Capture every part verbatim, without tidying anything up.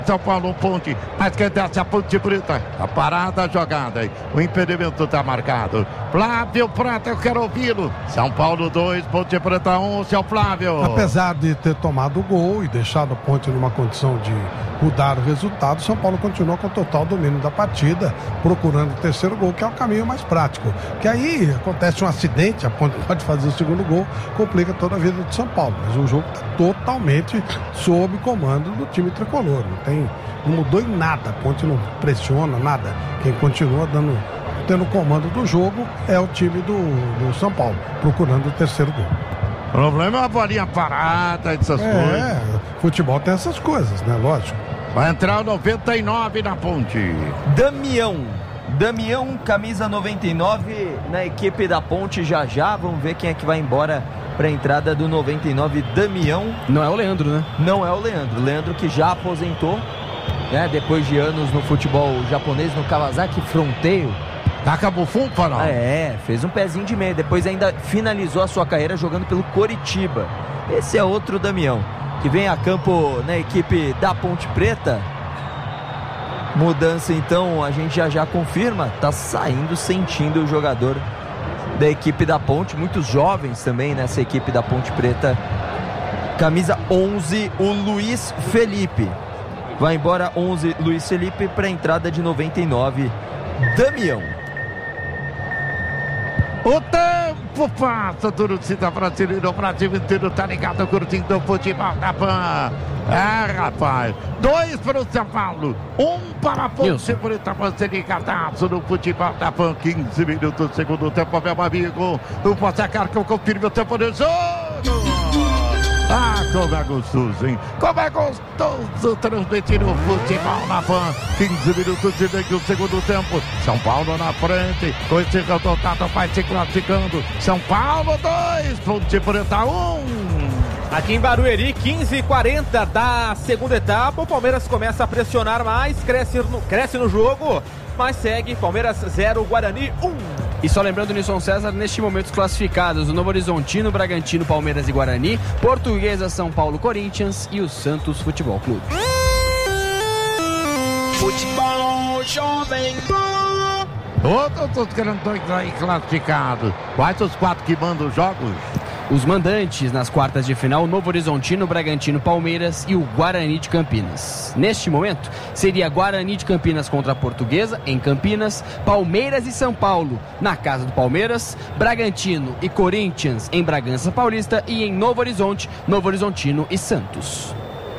São Paulo, ponte, mas quem desce a Ponte Preta, a parada, a jogada, o impedimento está marcado. Flávio Prata, eu quero ouvi-lo. São Paulo dois, Ponte Preta um, seu Flávio. Apesar de ter tomado o gol e deixado a Ponte numa condição de mudar o resultado, São Paulo continua com o total domínio da partida, procurando o terceiro gol, que é o caminho mais prático. Que aí acontece um acidente, a Ponte pode fazer o segundo gol, complica toda a vida de São Paulo. Mas o jogo está totalmente sob comando do time tricolor. Não tem Não mudou em nada, a Ponte não pressiona nada. Quem continua dando, tendo comando do jogo é o time do, do São Paulo, procurando o terceiro gol. O problema é a bolinha parada, essas é, coisas. É, futebol tem essas coisas, né? Lógico. Vai entrar o noventa e nove na Ponte. Damião. Damião, camisa noventa e nove na equipe da Ponte já já. Vamos ver quem é que vai embora para a entrada do noventa e nove, Damião. Não é o Leandro, né? Não é o Leandro. Leandro que já aposentou, né? Depois de anos no futebol japonês, no Kawasaki Fronteio. Acabou fundo, Farol. Ah, é, fez um pezinho de meia. Depois ainda finalizou a sua carreira jogando pelo Coritiba. Esse é outro Damião, que vem a campo na equipe da Ponte Preta. Mudança então, a gente já já confirma. Tá saindo, sentindo o jogador da equipe da Ponte. Muitos jovens também nessa equipe da Ponte Preta. Camisa onze, o Luiz Felipe. Vai embora onze, Luiz Felipe, para a entrada de noventa e nove, Damião. O tempo passa, tudo se dá brasileiro, o Brasil inteiro tá ligado, curtindo o futebol da Pan. É, rapaz, dois para o São Paulo, um para a Ponte Preta, você ligadaço no futebol da Pan, quinze minutos, segundo tempo, meu amigo, o Passacar que eu confirme o tempo do jogo. Ah, como é gostoso, hein? Como é gostoso transmitir o futebol na Pan. quinze minutos e meio do segundo tempo. São Paulo na frente. Com esse resultado vai se classificando. São Paulo dois, Ponte Preta um. Aqui em Barueri, quinze e quarenta da segunda etapa. O Palmeiras começa a pressionar mais, cresce no, cresce no jogo, mas segue. Palmeiras zero, Guarani um. E só lembrando, Nilson César, neste momento os classificados: o Novo Horizontino, Bragantino, Palmeiras e Guarani, Portuguesa, São Paulo, Corinthians e o Santos Futebol Clube. Futebol Jovem Pan. Todos os grandões aí classificados. Quais os quatro que mandam os jogos? Os mandantes nas quartas de final: Novo Horizontino, Bragantino, Palmeiras e o Guarani de Campinas. Neste momento, seria Guarani de Campinas contra a Portuguesa, em Campinas, Palmeiras e São Paulo, na casa do Palmeiras, Bragantino e Corinthians, em Bragança Paulista, e em Novo Horizonte, Novo Horizontino e Santos.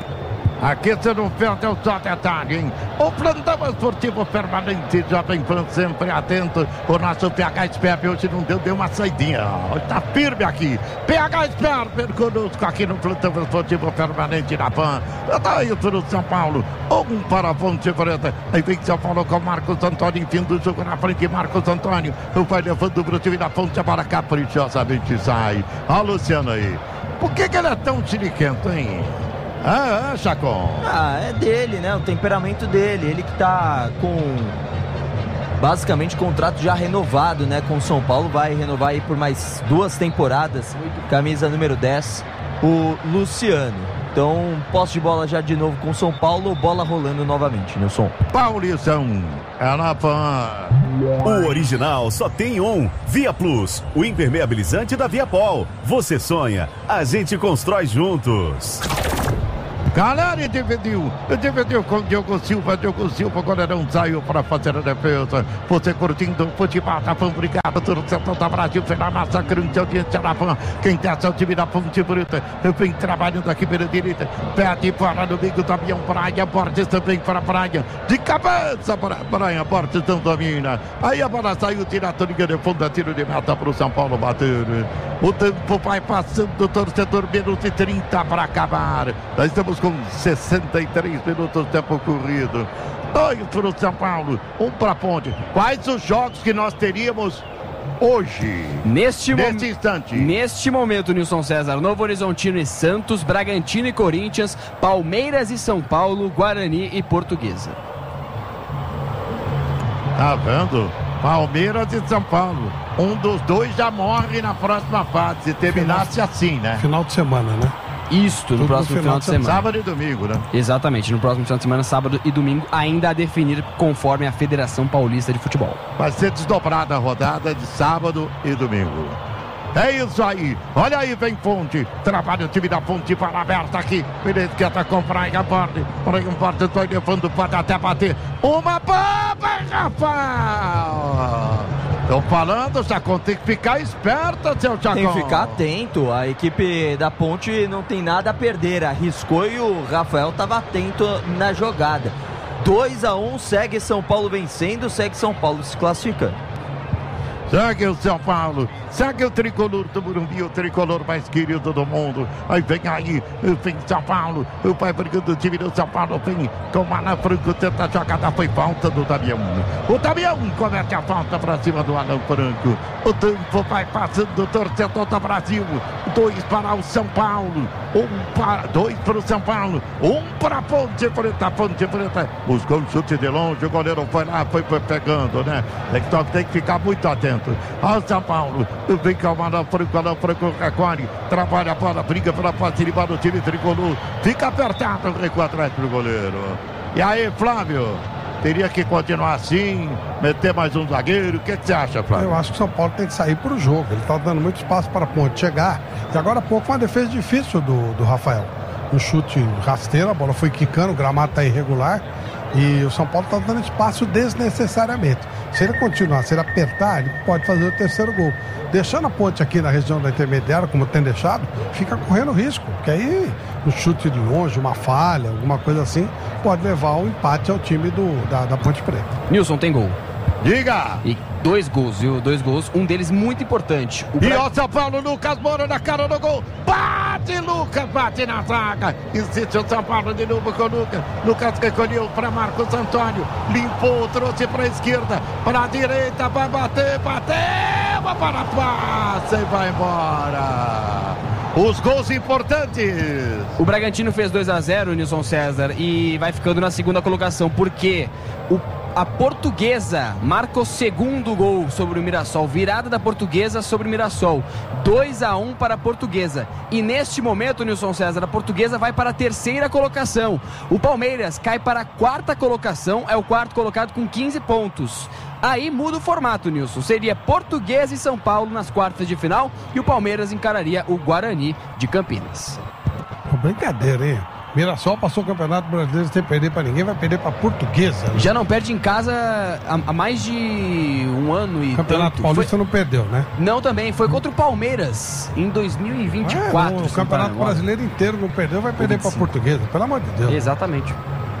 Aqui você não perde o só detalhe, hein? O plantão esportivo permanente Jovem Pan, sempre atento. O nosso P H Expert hoje não deu, deu uma saidinha. Está firme aqui. P H Expert, vem conosco aqui no plantão esportivo permanente da Pan. Está aí para o São Paulo. Um para a Ponte Preta. Aí vem São Paulo com Marcos Antônio, fim do jogo na frente. Marcos Antônio vai levando o time da Ponte, a bola caprichosamente sai. Olha o Luciano aí. Por que, que ele é tão chiliquento, hein? Ah, ah, Chacon. Ah, é dele, né? O temperamento dele. Ele que tá com basicamente contrato já renovado, né? Com o São Paulo. Vai renovar aí por mais duas temporadas. Camisa número dez, o Luciano. Então, posse de bola já de novo com o São Paulo. Bola rolando novamente, Nilson. Paulistão. É na Pan. O original só tem um. Via Plus, o impermeabilizante da Viapol. Você sonha, a gente constrói juntos. Galera, dividiu, dividiu com o Diogo Silva, Diogo Silva, o goleirão saiu para fazer a defesa. Você curtindo o futebol da Pan, obrigado, todo o setor da Brasil, pela massa grande audiência da Pan. Quem desce é o time da Ponte Preta, vem trabalhando aqui pela direita, pede para no meio do avião, Praia, Borges também para a Praia, de cabeça para a Praia, Borges não domina. Aí a bola saiu, tira a linha de fundo, tiro de meta para o São Paulo bater. O tempo vai passando, torcedor, menos de trinta para acabar. Nós estamos com sessenta e três minutos, tempo corrido. Dois para o São Paulo, um para a Ponte. Quais os jogos que nós teríamos hoje? Neste, neste mom... instante. Neste momento, Nilson César: Novo Horizontino e Santos, Bragantino e Corinthians, Palmeiras e São Paulo, Guarani e Portuguesa. Tá vendo? Palmeiras e São Paulo. Um dos dois já morre na próxima fase, se terminasse final, assim, né? Final de semana, né? Isto, no Tudo próximo final de semana. Sábado e domingo, né? Exatamente, no próximo final de semana, sábado e domingo, ainda a definir conforme a Federação Paulista de Futebol. Vai ser desdobrada a rodada de sábado e domingo. É isso aí, olha aí, vem Fonte, trabalha o time da Fonte para aberta aqui, ele esquenta com Praia Borne, Praia Borne, estou levando, pode até bater, uma bomba, Rafael! Estou falando, Chacon, tem que ficar esperto, seu Chacon. Tem que ficar atento, a equipe da Ponte não tem nada a perder, arriscou e o Rafael estava atento na jogada. dois a um, segue São Paulo vencendo, segue São Paulo se classificando. Segue o São Paulo, segue o tricolor do Morumbi, o tricolor mais querido do mundo. Aí vem aí, vem São Paulo, o pai brigando o time do São Paulo, vem com o Alan Franco, tenta a jogada, foi falta do Damião. O Damião comete a falta para cima do Alan Franco. O tempo vai passando, o torcedor do Brasil. Dois para o São Paulo, um para, dois para o São Paulo, um para a Ponte Preta, Ponte Preta. Buscou um chute de longe, o goleiro foi lá, foi, foi pegando, né? Tem que, tem que ficar muito atento. Ao São Paulo, vem com o Alan Franco, Alan Franco recolhe, trabalha a bola, briga pela facilidade do time tricolor, fica apertado o recua atrás do goleiro. E aí, Flávio, teria que continuar assim, meter mais um zagueiro, o que, que você acha, Flávio? Eu acho que o São Paulo tem que sair para o jogo, ele está dando muito espaço para a Ponte chegar, e agora há pouco foi uma defesa difícil do, do Rafael, um chute rasteiro, a bola foi quicando, o gramado está irregular, e o São Paulo está dando espaço desnecessariamente. Se ele continuar, se ele apertar, ele pode fazer o terceiro gol. Deixando a Ponte aqui na região da intermediária, como tem deixado, fica correndo risco. Porque aí, um chute de longe, uma falha, alguma coisa assim, pode levar ao empate ao time do, da, da Ponte Preta. Nilson, tem gol. Diga! E dois gols, viu? Dois gols, um deles muito importante. O e Bra... o São Paulo, Lucas Moura na cara do gol. Bate, Lucas, bate na zaga. Insiste o São Paulo de novo com o Lucas. Lucas recolheu para Marcos Antônio. Limpou, trouxe para a esquerda, para a direita, vai bater, bateu, para a passa e vai embora. Os gols importantes. O Bragantino fez dois a zero, Nilson César, e vai ficando na segunda colocação, porque o A Portuguesa marca o segundo gol sobre o Mirassol. Virada da Portuguesa sobre o Mirassol. dois a um para a Portuguesa. E neste momento, Nilson César, a Portuguesa vai para a terceira colocação. O Palmeiras cai para a quarta colocação. É o quarto colocado com quinze pontos. Aí muda o formato, Nilson. Seria Portuguesa e São Paulo nas quartas de final. E o Palmeiras encararia o Guarani de Campinas. Brincadeira, hein? Mirassol passou o Campeonato Brasileiro sem perder para ninguém, vai perder para a Portuguesa. Né? Já não perde em casa há, há mais de um ano e o Campeonato tanto. Paulista foi... não perdeu, né? Não, também. Foi contra o Palmeiras em dois mil e vinte e quatro. É, não, o Campeonato Brasileiro inteiro não perdeu, vai perder para a Portuguesa, pelo amor de Deus. Exatamente.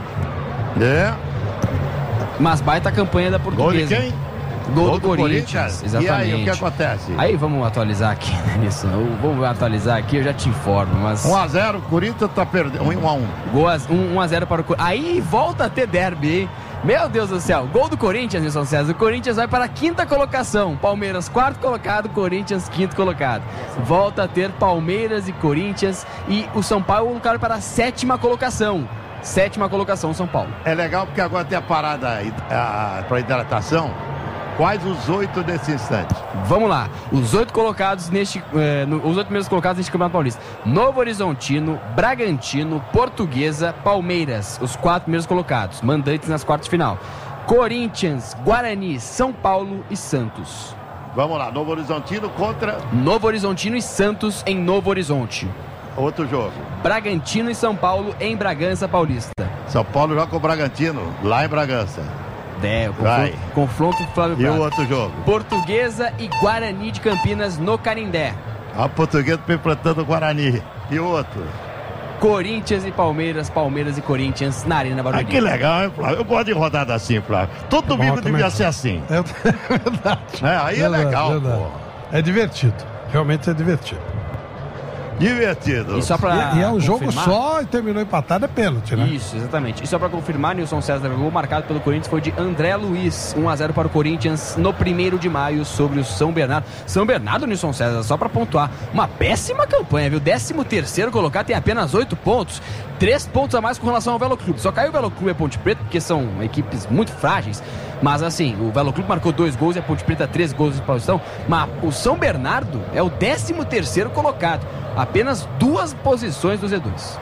É. Mas baita campanha da Portuguesa. Gol de quem? Gol, Gol do, do Corinthians. Corinthians. Exatamente. E aí, o que acontece? Aí vamos atualizar aqui, né, Nilson? Vamos atualizar aqui, eu já te informo. Mas... um a zero, o Corinthians tá perdendo. um a um. um a zero para o Corinthians. Aí volta a ter derby, hein? Meu Deus do céu. Gol do Corinthians, Nilson César. O Corinthians vai para a quinta colocação. Palmeiras, quarto colocado. Corinthians, quinto colocado. Volta a ter Palmeiras e Corinthians. E o São Paulo cai para a sétima colocação. Sétima colocação, São Paulo. É legal porque agora tem a parada para hidratação. Quais os oito desse instante? Vamos lá, os oito colocados neste, eh, no, os oito primeiros colocados neste Campeonato Paulista: Novo Horizontino, Bragantino, Portuguesa, Palmeiras, os quatro primeiros colocados, mandantes nas quartas de final. Corinthians, Guarani, São Paulo e Santos. Vamos lá, Novo Horizontino contra Novo Horizontino e Santos em Novo Horizonte. Outro jogo. Bragantino e São Paulo em Bragança Paulista. São Paulo joga com o Bragantino lá em Bragança. É, o confronto, confronto Flávio E Prado. o outro jogo? Portuguesa e Guarani de Campinas no Canindé. A Portuguesa enfrentando o Guarani. E o outro? Corinthians e Palmeiras, Palmeiras e Corinthians na Arena Barueri. Ah, que legal, hein, Flávio? Eu gosto de rodada assim, Flávio. Todo É domingo bom, devia também. ser assim. É verdade. É, aí é Verdade, legal, verdade. pô. É divertido. Realmente é divertido. Divertido. E só pra E, e é um jogo confirmar- só e terminou empatado, é pênalti, né? Isso, exatamente. E só pra confirmar, Nilson César, o gol marcado pelo Corinthians foi de André Luiz, um a zero para o Corinthians no primeiro de maio sobre o São Bernardo. São Bernardo, Nilson César, só pra pontuar, uma péssima campanha, viu? décimo terceiro colocado, tem apenas oito pontos, três pontos a mais com relação ao Velo Clube. Só caiu o Velo Clube e a Ponte Preta, porque são equipes muito frágeis. Mas assim, o Velo Clube marcou dois gols e a Ponte Preta três gols de Paulistão. Mas o São Bernardo é o décimo terceiro colocado. apenas duas posições do Z dois.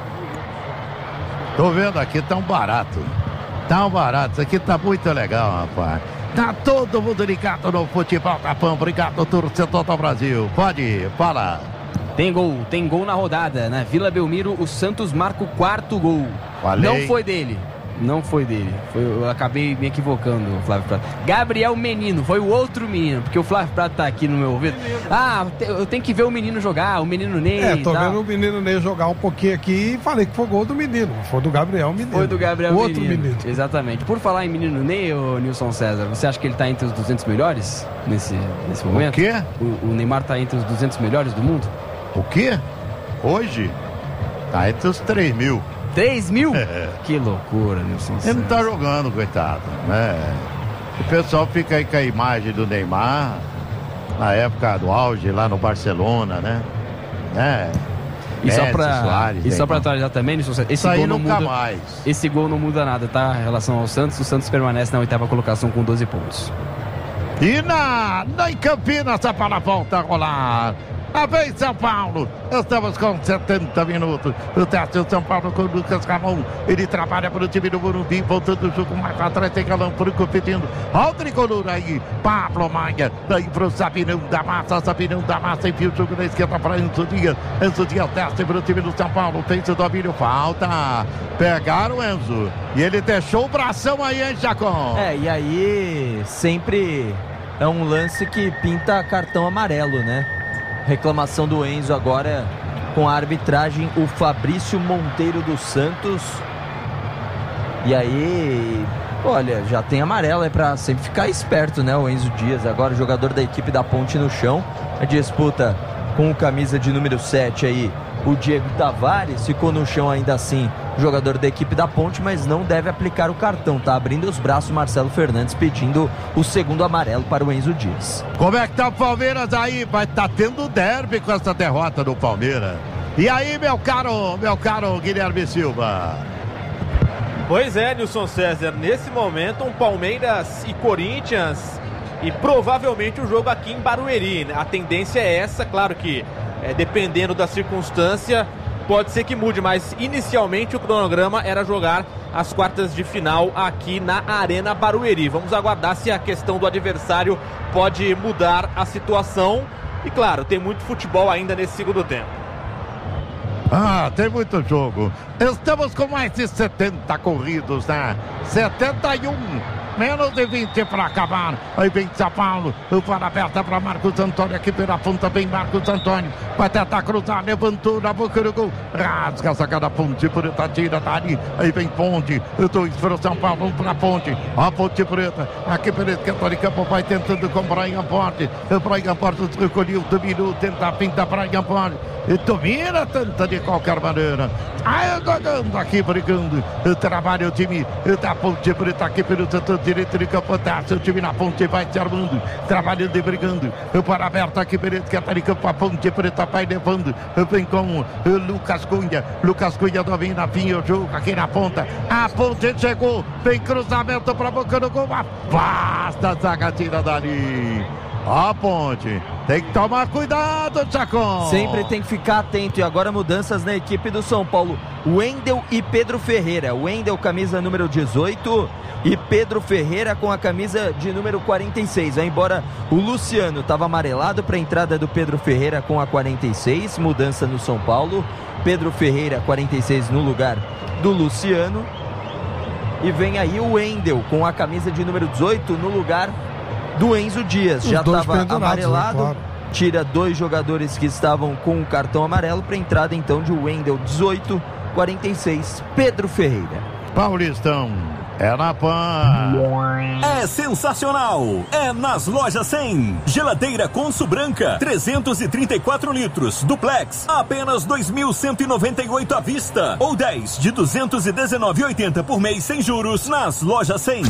Tô vendo aqui, tão barato. Tão barato. Isso aqui tá muito legal, rapaz. Tá todo mundo ligado no futebol da Pan. Obrigado, torcedor do Brasil. Pode ir, fala. Tem gol, tem gol na rodada. Na Vila Belmiro, o Santos marca o quarto gol. Falei. Não foi dele. Não foi dele. Foi, eu acabei me equivocando, Flávio Prata. Gabriel Menino, foi o outro menino, porque o Flávio Prata tá aqui no meu ouvido. Ah, eu tenho que ver o menino jogar, o menino Ney. É, tô e tal. vendo o menino Ney jogar um pouquinho aqui e falei que foi gol do menino. Foi do Gabriel Menino. Foi do Gabriel o Menino. outro menino. Exatamente. Por falar em menino Ney, ô Nilson César, você acha que ele tá entre os duzentos melhores nesse, nesse momento? O quê? O, o Neymar tá entre os duzentos melhores do mundo? O quê? Hoje? Tá entre os três mil. três mil? É. Que loucura, Nilson César. Ele não tá jogando, coitado, né? O pessoal fica aí com a imagem do Neymar na época do auge lá no Barcelona, né? né? E só Messi, pra, Suárez, e só pra Neymar. atualizar também, Nilson César, esse Isso aí gol não nunca muda, mais. esse gol não muda nada, tá? Em relação ao Santos, o Santos permanece na oitava colocação com doze pontos. E na, na em Campinas a bola volta a rolar. A vez São Paulo, estamos com setenta minutos. O teste do São Paulo com o Lucas Ramon. Ele trabalha para o time do Morumbi, voltando o jogo mais atrás. Tem Galão Franco pedindo ao tricolor aí. Pablo Maia, daí para o Sabinão da Massa. Sabinão da Massa enfia o jogo na esquerda para Enzo Dias. Enzo Dias teste para o time do São Paulo. Fez o domínio, falta. Pegaram o Enzo. E ele deixou o bração aí, hein, Jacó? É, e aí sempre é um lance que pinta cartão amarelo, né? Reclamação do Enzo agora com a arbitragem, o Fabrício Monteiro dos Santos. E aí, olha, já tem amarelo, é pra sempre ficar esperto, né? O Enzo Dias, agora jogador da equipe da Ponte no chão. A disputa com o camisa de número sete aí, o Diego Tavares, ficou no chão ainda assim, jogador da equipe da Ponte, mas não deve aplicar o cartão, tá abrindo os braços Marcelo Fernandes pedindo o segundo amarelo para o Enzo Dias. Como é que tá o Palmeiras aí? Vai tá tendo derby com essa derrota do Palmeiras. E aí, meu caro, meu caro Guilherme Silva? Pois é, Nilson César, nesse momento um Palmeiras e Corinthians e provavelmente o jogo aqui em Barueri. A tendência é essa, claro que é, dependendo da circunstância, pode ser que mude, mas inicialmente o cronograma era jogar as quartas de final aqui na Arena Barueri. Vamos aguardar se a questão do adversário pode mudar a situação. E claro, tem muito futebol ainda nesse segundo tempo. Ah, tem muito jogo. Estamos com mais de setenta corridos, né? setenta e um. Menos de vinte para acabar. Aí vem São Paulo. O para aberta para Marcos Antônio. Aqui pela ponta vem Marcos Antônio. Vai tentar cruzar. Levantou na boca do gol. Rasga a sacada Ponte Preta. Tira dali. Aí vem Ponte. Dois para o São Paulo. Um para a Ponte. A Ponte Preta. Aqui pela esquerda de campo. Vai tentando com Brian Porte. O Brian Porte recolheu. Dominou. Tenta a pinta Brian Porte. E domina, tenta de qualquer maneira. Aí jogando aqui, brigando. Trabalha o time da Ponte Preta aqui pelo setor direito de campo. O time na Ponte vai se armando. Trabalhando e brigando. Para aberto aqui pela esquerda de campo. A Ponte Preta vai levando. Vem com o Lucas Cunha. Lucas Cunha domina, vinha o jogo aqui na ponta. A Ponte chegou. Vem cruzamento para a boca do gol. Afasta a zaga, tira dali. A Ponte tem que tomar cuidado, Chacon. Sempre tem que ficar atento. E agora mudanças na equipe do São Paulo. Wendel e Pedro Ferreira. Wendel camisa número dezoito e Pedro Ferreira com a camisa de número quarenta e seis. Vai embora o Luciano, estava amarelado para a entrada do Pedro Ferreira com a quarenta e seis. Mudança no São Paulo. Pedro Ferreira, quarenta e seis, no lugar do Luciano. E vem aí o Wendel com a camisa de número dezoito no lugar do Enzo Dias. Já estava amarelado, né? Claro. Tira dois jogadores que estavam com o cartão amarelo para a entrada então de Wendel, dezoito, quarenta e seis, Pedro Ferreira. Paulistão, é na Pan. É sensacional, é nas Lojas cem. Geladeira Consul Branca, trezentos e trinta e quatro litros, duplex, apenas dois mil cento e noventa e oito à vista, ou dez de duzentos e dezenove reais e oitenta centavos por mês sem juros, nas Lojas cem.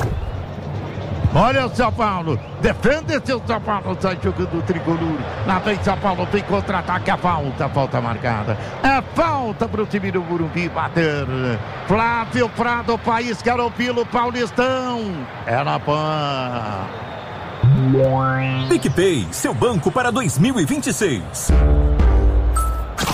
Olha o São Paulo, defende seu São Paulo, sai jogando o tricolor. Lá vem São Paulo, tem contra-ataque, a falta, falta marcada. É falta para o time do Morumbi bater. Flávio Prado, País Garopilo, Paulistão. É na Pan. PicPay, seu banco para dois mil e vinte e seis.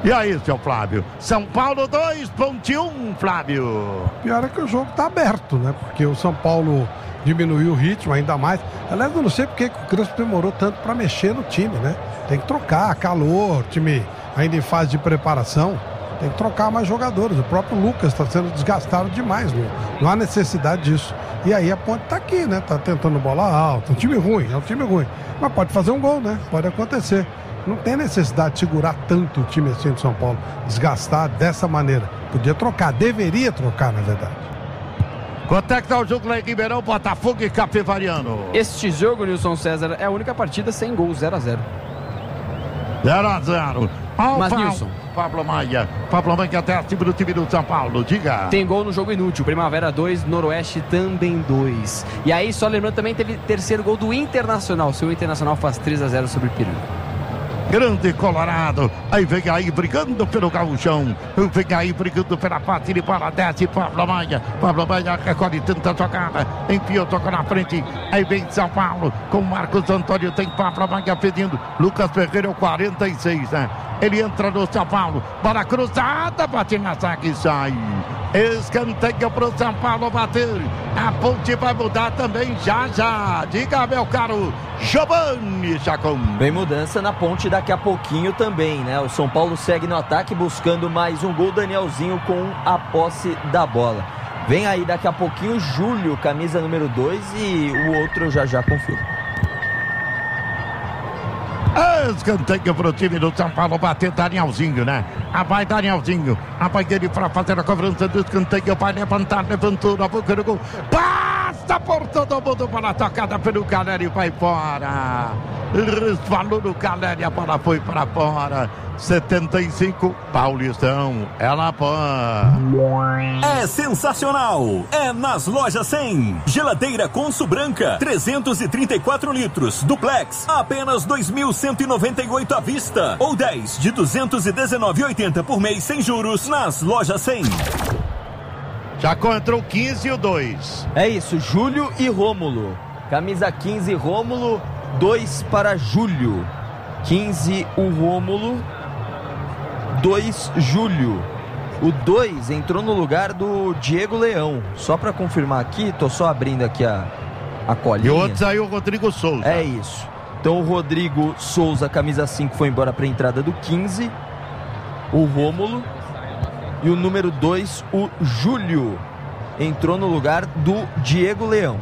E aí, seu Flávio? São Paulo dois, Ponte um, Flávio. Pior é que o jogo tá aberto, né? Porque o São Paulo diminuiu o ritmo ainda mais. Aliás, eu não sei porque que o Crespo demorou tanto para mexer no time, né? Tem que trocar, calor, time ainda em fase de preparação. Tem que trocar mais jogadores. O próprio Lucas está sendo desgastado demais, não, não há necessidade disso. E aí a Ponte tá aqui, né? Tá tentando bola alta. Um time ruim, é um time ruim. Mas pode fazer um gol, né? Pode acontecer. Não tem necessidade de segurar tanto o time assim de São Paulo, desgastar dessa maneira. Podia trocar, deveria trocar, na verdade. Quanto é que tá o jogo lá em Ribeirão, Botafogo e Capivariano? Este jogo, Nilson César, é a única partida sem gols, zero a zero. zero a zero. Oh, Mas, Pa- Nilson. Pablo Maia. Pablo Maia até acima do time do São Paulo. Diga. Tem gol no jogo inútil, Primavera dois, Noroeste também dois. E aí, só lembrando, também teve terceiro gol do Internacional. Seu Internacional faz três a zero sobre o Piranga. Grande Colorado, aí vem aí brigando pelo gauchão, vem aí brigando pela parte de bola, desce Pablo Maia, Pablo Maia recolhe tanta jogada, enfiou, tocou na frente, aí vem São Paulo, com Marcos Antônio, tem Pablo Maia pedindo, Lucas Ferreira, o quarenta e seis, né? Ele entra no São Paulo, bola cruzada, bate na zaga e sai. Escanteio pro São Paulo bater. A Ponte vai mudar também já já. Diga, meu caro Giovanni Chacon. Vem mudança na Ponte daqui a pouquinho também, né? O São Paulo segue no ataque buscando mais um gol. Danielzinho com a posse da bola. Vem aí daqui a pouquinho Júlio, camisa número dois, e o outro já já confirma. Escanteio pro time do São Paulo bater Danielzinho, né? Ah, vai Danielzinho. Ah, vai ele para fazer a cobrança do escanteio. Vai levantar, levantou na boca do gol. Passa por todo mundo. Bola tocada pelo Caleri, vai fora. Resvalou no Caleri, a bola foi para fora. setenta e cinco, Paulistão, ela pode. É sensacional! É nas Lojas cem. Geladeira Consul Branca, trezentos e trinta e quatro litros, duplex, apenas dois mil cento e noventa e oito à vista. Ou dez de duzentos e dezenove reais e oitenta centavos por mês sem juros nas Lojas cem. Já entrou quinze e o dois. É isso, Júlio e Rômulo. Camisa quinze, Rômulo, dois para Júlio. quinze, o Rômulo. dois, Júlio. O dois entrou no lugar do Diego Leão. Só para confirmar aqui, tô só abrindo aqui a, a colinha. E o outro saiu o Rodrigo Souza. É isso. Então o Rodrigo Souza, camisa cinco, foi embora para a entrada do quinze. O Rômulo. E o número dois, o Júlio, entrou no lugar do Diego Leão.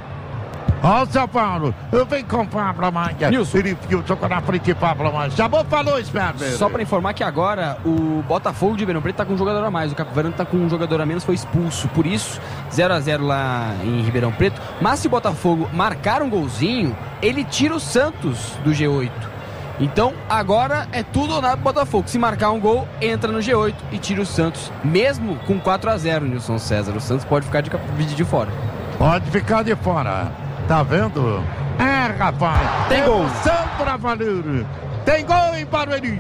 Ó, São Paulo, vem com Pablo Maia. Nilson. Ele tocou na frente de Pablo Maia. Chamou, falou, Sperber. Só pra informar que agora o Botafogo de Ribeirão Preto tá com um jogador a mais. O Capivariano tá com um jogador a menos, foi expulso. Por isso, zero a zero lá em Ribeirão Preto. Mas se o Botafogo marcar um golzinho, ele tira o Santos do G oito. Então, agora é tudo ou nada pro Botafogo. Se marcar um gol, entra no G oito e tira o Santos. Mesmo com quatro a zero, Nilson César. O Santos pode ficar de, de, de fora. Pode ficar de fora. Tá vendo? É, rapaz. Tem gol. Pra valer. Tem gol em Barueri.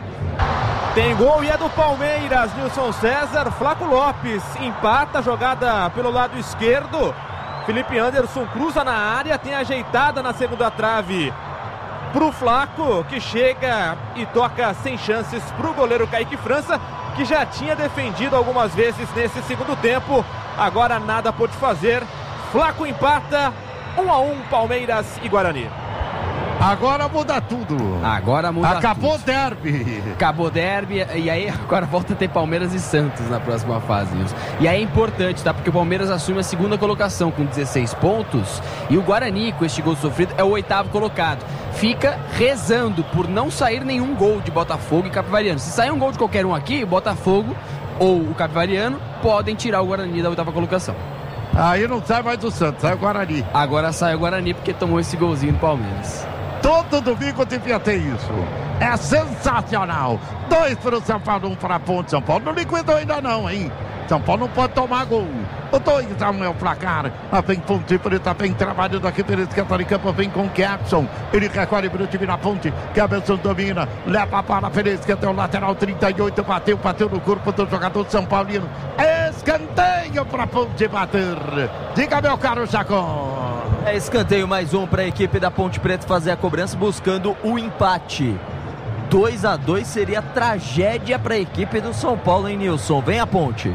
Tem gol e é do Palmeiras, Nilson César. Flaco Lopes empata a jogada pelo lado esquerdo. Felipe Anderson cruza na área, tem ajeitada na segunda trave pro Flaco, que chega e toca sem chances pro goleiro Kaique França, que já tinha defendido algumas vezes nesse segundo tempo. Agora nada pôde fazer. Flaco empata, um a um, Palmeiras e Guarani. Agora muda tudo. Agora muda Acabou tudo. o derby. Acabou o derby, e aí agora volta a ter Palmeiras e Santos na próxima fase, Nilson. E aí é importante, tá? Porque o Palmeiras assume a segunda colocação com dezesseis pontos, e o Guarani, com este gol sofrido, é o oitavo colocado. Fica rezando por não sair nenhum gol de Botafogo e Capivariano. Se sair um gol de qualquer um aqui, o Botafogo ou o Capivariano podem tirar o Guarani da oitava colocação. Aí não sai mais o Santos, sai o Guarani. Agora sai o Guarani porque tomou esse golzinho do Palmeiras. Todo domingo devia ter isso. É sensacional. Dois para o São Paulo, um para a Ponte. São Paulo não liquidou ainda não, hein? São Paulo não pode tomar gol. O dois a um é o placar. Lá vem Ponte Preta, vem trabalhando aqui pela esquerda de campo, vem com Kepson. Ele recolhe para o time na Ponte. Kepson domina, leva a bola pela esquerda, é o lateral trinta e oito, bateu, bateu no corpo do jogador São Paulino. Escanteio para a Ponte bater. Diga, meu caro Chacon. É escanteio mais um para a equipe da Ponte Preta fazer a cobrança buscando o empate. dois a dois seria tragédia para a equipe do São Paulo, hein, Nilson? Vem a Ponte.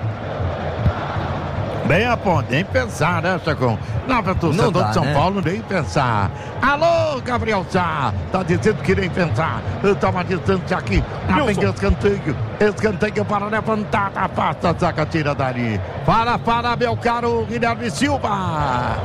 Bem a ponte, nem pensar, né, Chacon? Não, para torcedor dá, de São né? Paulo, nem pensar. Alô, Gabriel Sá, tá dizendo que nem pensar. Eu tava distante aqui, na frente do escanteio. Escanteio para levantar, afasta, saca, tira dali. Fala, fala, meu caro Guilherme Silva.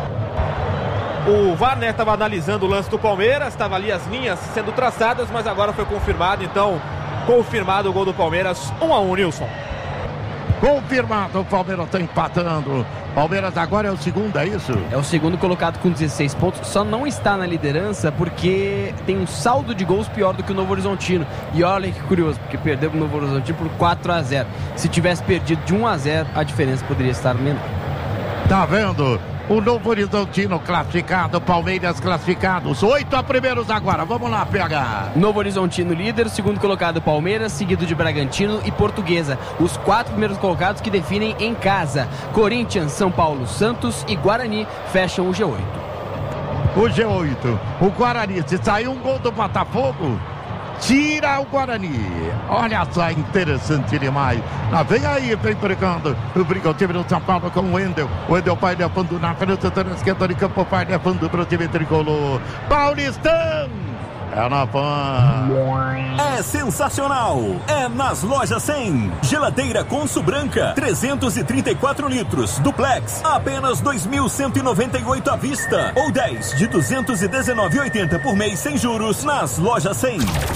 O V A R, né, estava analisando o lance do Palmeiras, estava ali as linhas sendo traçadas, mas agora foi confirmado, então, confirmado o gol do Palmeiras, um a um, Nilson. Confirmado, o Palmeiras está empatando. Palmeiras agora é o segundo, é isso? É o segundo colocado com dezesseis pontos. Só não está na liderança porque tem um saldo de gols pior do que o Novo Horizontino. E olha que curioso, porque perdeu o Novo Horizontino por quatro a zero. Se tivesse perdido de um a zero, a diferença poderia estar menor. Tá vendo? O Novo Horizontino classificado, Palmeiras classificados. Oito a primeiros agora. Vamos lá, P H. Novo Horizontino líder, segundo colocado Palmeiras, seguido de Bragantino e Portuguesa. Os quatro primeiros colocados que definem em casa. Corinthians, São Paulo, Santos e Guarani fecham o G oito. O G oito. O Guarani, se sair um gol do Botafogo, tira o Guarani. Olha só, interessante demais. Lá vem aí, vem brigando. Briga o time do São Paulo com o Wendel. O Wendel vai levando na frente, da esquerda de campo, vai levando para o time tricolor. Paulistão! É na Pan. É sensacional. É nas Lojas cem. Geladeira Consul Branca, trezentos e trinta e quatro litros, duplex, apenas dois mil cento e noventa e oito à vista. Ou dez de duzentos e dezenove reais e oitenta centavos por mês sem juros nas Lojas cem.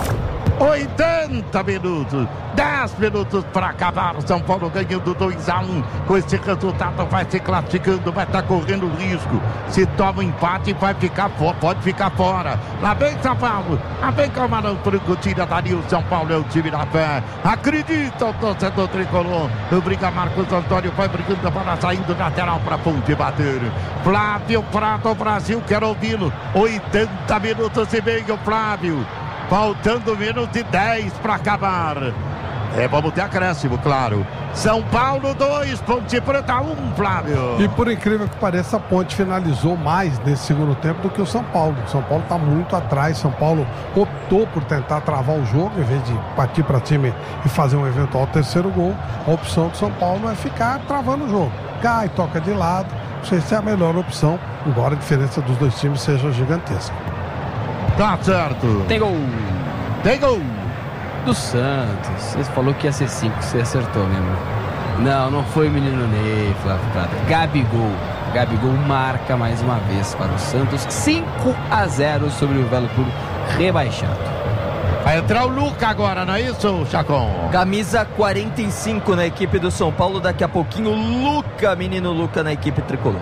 oitenta minutos, dez minutos para acabar. O São Paulo ganhando dois a um. Com esse resultado vai se classificando, vai estar correndo risco. Se toma um empate, vai ficar fora, pode ficar fora. Lá vem São Paulo, lá vem Camarão Franco, tira dali. O São Paulo é o time da fé. Acredita o torcedor tricolor. Briga Marcos Antônio, vai brigando para saindo lateral para ponte bater. Flávio Prado, Brasil, quero ouvi-lo. oitenta minutos e meio, Flávio. Faltando menos de dez para acabar. É, vamos ter acréscimo, claro. São Paulo dois, Ponte Preta um, Flávio. E por incrível que pareça, a Ponte finalizou mais nesse segundo tempo do que o São Paulo. O São Paulo está muito atrás. São Paulo optou por tentar travar o jogo, em vez de partir para time e fazer um eventual terceiro gol. A opção do São Paulo é ficar travando o jogo. Cai, toca de lado. Não sei se é a melhor opção, embora a diferença dos dois times seja gigantesca. Tá certo. Tem gol. Tem gol. Do Santos. Você falou que ia ser cinco, você acertou mesmo. Não, não foi o menino Ney, Flávio Prata. Gabigol. Gabigol marca mais uma vez para o Santos. cinco a zero sobre o Velo Clube rebaixado. Vai entrar o Luca agora, não é isso, Chacon? Camisa quarenta e cinco na equipe do São Paulo. Daqui a pouquinho, Luca, menino Luca na equipe tricolor.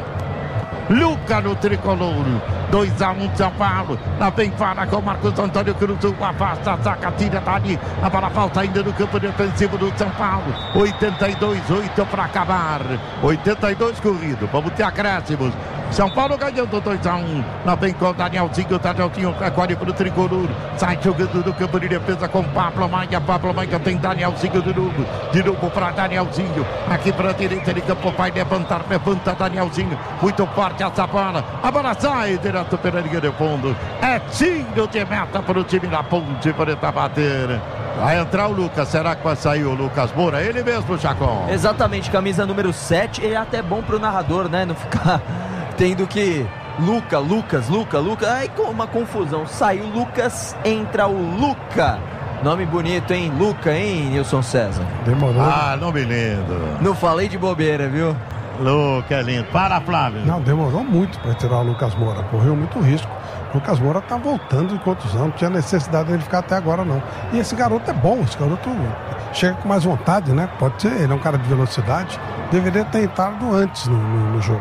Luca no tricolor, dois a um São Paulo. Lá vem para com o Marcos Antônio, cruzou, afasta, saca, tira dali. A bola falta ainda no campo defensivo do São Paulo. oitenta e dois, oito para acabar. oitenta e dois corrido, vamos ter acréscimos. São Paulo ganhando dois a um. Lá vem com o Danielzinho, o Danielzinho recolhe para o tricolor. Sai jogando no campo de defesa com Pablo Maia. Pablo Maia tem Danielzinho de novo. De novo para Danielzinho. Aqui para a direita de campo, vai levantar, levanta Danielzinho. Muito forte essa bola. A bola sai direto pela linha de fundo. É tiro de meta para o time da Ponte Preta bater. Vai entrar o Lucas, será que vai sair o Lucas Moura? Ele mesmo, Chacon. Exatamente, camisa número sete. Ele é até bom pro narrador, né? Não ficar tendo que Luca, Lucas, Luca, Luca. Aí com uma confusão. Sai o Lucas, entra o Luca. Nome bonito, hein? Luca, hein, Nilson César? Demorou. Ah, nome lindo. Não falei de bobeira, viu? Luca é lindo. Para, Flávio. Não, demorou muito para tirar o Lucas Moura. Correu muito risco. O Lucas Moura tá voltando de contusão. Não tinha necessidade dele ficar até agora, não. E esse garoto é bom. Esse garoto chega com mais vontade, né? Pode ser. Ele é um cara de velocidade. Deveria ter entrado antes no, no, no jogo.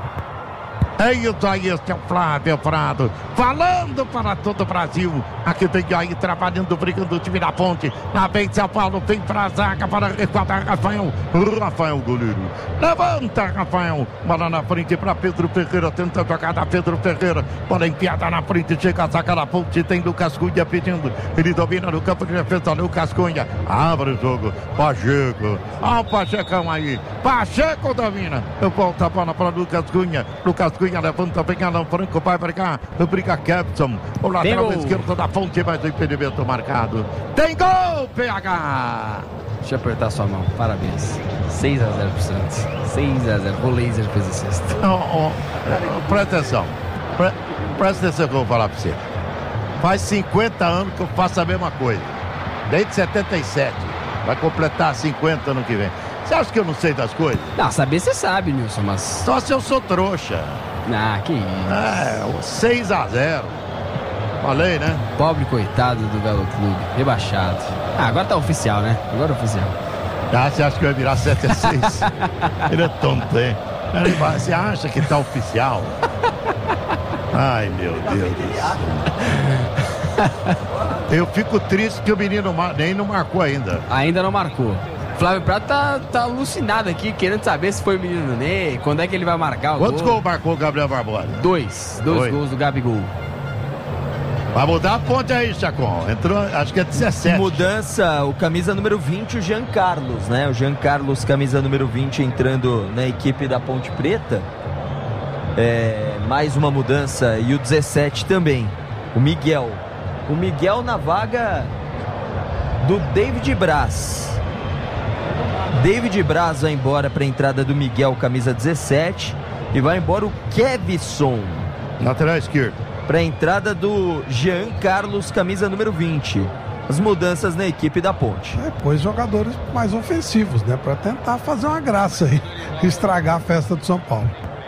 É isso aí, esse é o Flávio Prado, falando para todo o Brasil. Aqui vem aí, trabalhando, brigando o time da Ponte. Lá vem São Paulo, vem pra zaga para recuadrar Rafael. Rafael, goleiro. Levanta, Rafael. Bola na frente para Pedro Ferreira, tenta a jogada, Pedro Ferreira. Bola enfiada na frente, chega a zaga da Ponte, tem Lucas Cunha pedindo. Ele domina no campo de defesa, Lucas Cunha. Abre o jogo, Pacheco. Olha o Pachecão aí. Pacheco domina. Volta a bola para Lucas Cunha. Lucas Cunha Cebolinha levanta, vem Alan Franco, vai brigar, briga Capson. O lateral esquerdo da Ponte, mais um impedimento marcado. Tem gol, P H! Deixa eu apertar sua mão, parabéns. seis a zero pro Santos. seis a zero. O Laser fez a sexta. Oh, oh, oh, presta atenção. Pre, presta atenção que eu vou falar pra você. Faz cinquenta anos que eu faço a mesma coisa. Desde setenta e sete. Vai completar cinquenta ano que vem. Você acha que eu não sei das coisas? Não, saber você sabe, Nilson, mas... Só se eu sou trouxa. Ah, que isso. É, seis a zero. Falei, né? Pobre coitado do Galo Clube, rebaixado. Ah, agora tá oficial, né? Agora é oficial. Ah, você acha que vai virar sete a seis? Ele é tonto, hein? Ele vai, você acha que tá oficial? Ai, meu Deus do céu. Eu fico triste que o menino nem não marcou ainda. Ainda não marcou. Flávio Prato tá, tá alucinado aqui, querendo saber se foi o menino Ney, quando é que ele vai marcar o Quantos gol. gols marcou o Gabriel Barbosa? Dois. Dois Dois. gols do Gabigol. Vai mudar a ponte aí, Chacon. Entrou, acho que é dezessete. Mudança, o camisa número vinte, o Jean Carlos, né? O Jean Carlos, camisa número vinte, entrando na equipe da Ponte Preta. É, mais uma mudança. E o dezessete também, o Miguel. O Miguel na vaga do David Braz. David Braz vai embora para a entrada do Miguel, camisa dezessete. E vai embora o Kevson. Lateral esquerdo. Para a entrada do Jean Carlos, camisa número vinte. As mudanças na equipe da Ponte. É, pois jogadores mais ofensivos, né? Para tentar fazer uma graça aí, estragar a festa do São Paulo.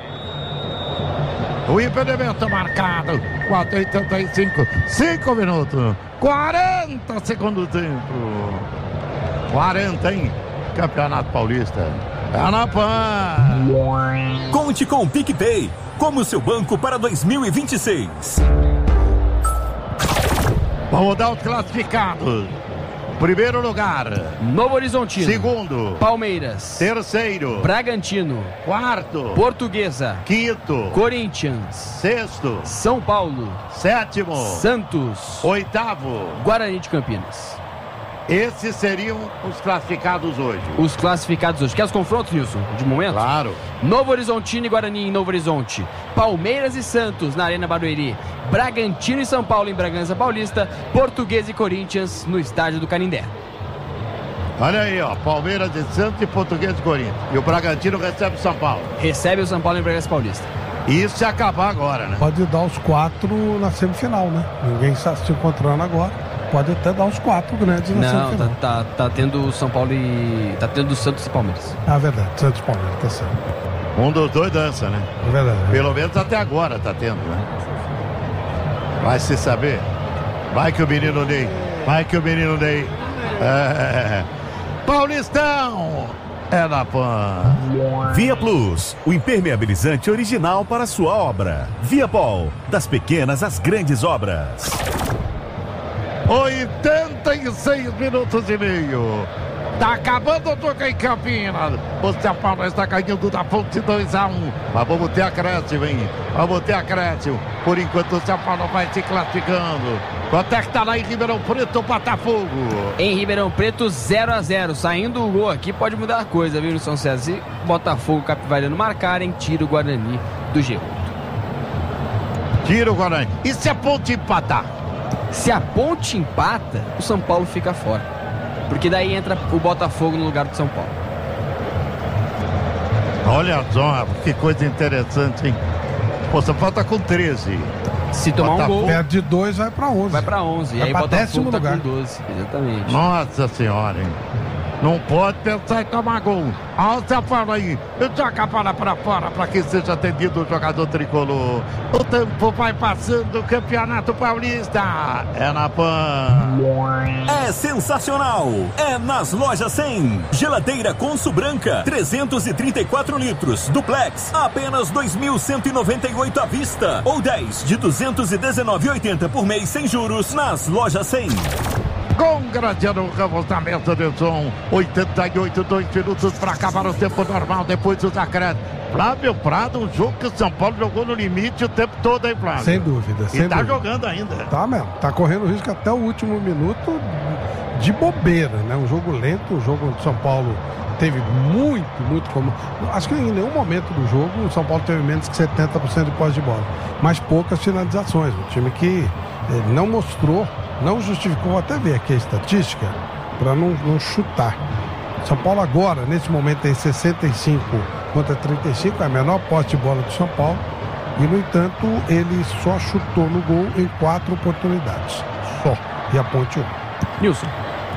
O impedimento marcado, quatro e oitenta e cinco, cinco minutos, quarenta segundos tempo. quarenta, hein? Campeonato Paulista. É na Pan. Conte com o PicPay, como seu banco para dois mil e vinte e seis. Vamos dar os classificados. Primeiro lugar, Novo Horizontino. segundo, Palmeiras. terceiro, Bragantino. quarto, Portuguesa. quinto, Corinthians. sexto, São Paulo. sétimo, Santos. oitavo. Guarani de Campinas. Esses seriam os classificados hoje. Os classificados hoje. Quer os confrontos, Nilson? De momento? Claro. Novo Horizontino e Guarani em Novo Horizonte. Palmeiras e Santos na Arena Barueri. Bragantino e São Paulo em Bragança Paulista. Portuguesa e Corinthians no estádio do Canindé. Olha aí, ó. Palmeiras e Santos e Português e Corinthians. E o Bragantino recebe o São Paulo. Recebe o São Paulo em Bragança Paulista. Isso se acabar agora, né? Pode dar os quatro na semifinal, né? Ninguém está se encontrando agora. Pode até dar os quatro grandes na Não, semifinal. tá, tá, tá tendo São Paulo e... Tá tendo Santos e Palmeiras. Ah, verdade. Santos e Palmeiras, tá certo. Um dos dois dança, né? É verdade. Pelo menos até agora tá tendo, né? Vai se saber. Vai que o menino Ney. Vai que o menino Ney. É. Paulistão! É na Pan. Via Plus, o impermeabilizante original para sua obra. Via Pol, das pequenas às grandes obras. oitenta e seis minutos e meio. Tá acabando o jogo em Campinas. O São Paulo está caindo da Ponte dois a um. Mas vamos ter acréscimo, hein? Vamos ter acréscimo. Por enquanto o São Paulo vai se classificando. Quanto é que tá lá em Ribeirão Preto, Botafogo? Em Ribeirão Preto, zero a zero. Saindo o gol aqui pode mudar a coisa, viu, no São César? Se Botafogo e Capivariano marcarem, tira o Guarani do G oito. Tira o Guarani. E se a Ponte empatar? Se a Ponte empata, o São Paulo fica fora. Porque daí entra o Botafogo no lugar do São Paulo. Olha só, que coisa interessante, hein? Pô, São Paulo tá com treze. Se tomar Botafogo um gol, Perde de dois, vai pra onze. vai pra onze. Vai e aí pra o Botafogo décimo tá lugar. com doze. Exatamente. Nossa senhora, hein? Não pode pensar em tomar gol. Olha o São Paulo aí. Joga a bola pra fora para que seja atendido o jogador tricolor. O tempo vai passando. Campeonato Paulista. É na Pan. É sensacional! É nas Lojas cem. Geladeira Consul Branca, trezentos e trinta e quatro litros, duplex, apenas dois mil cento e noventa e oito à vista. Ou dez de duzentos e dezenove reais e oitenta centavos por mês sem juros nas Lojas cem. Com Graziano Ramos na mesa de som. oitenta e oito, dois minutos para acabar o tempo normal. Depois os acréscimos. Flávio Prado, um jogo que o São Paulo jogou no limite o tempo todo, hein, Flávio? Sem dúvida, sem E tá dúvida. jogando ainda. Tá mesmo, tá correndo risco até o último minuto de bobeira, né? Um jogo lento, um jogo onde São Paulo teve muito, muito como. Acho que em nenhum momento do jogo o São Paulo teve menos que setenta por cento de posse de bola, mas poucas finalizações. Um time que eh, não mostrou, não justificou. Vou até ver aqui a estatística para não, não chutar. São Paulo agora, nesse momento, tem sessenta e cinco contra trinta e cinco, é a menor posse de bola do São Paulo. E, no entanto, ele só chutou no gol em quatro oportunidades. Só. E a Ponte um. Nilson.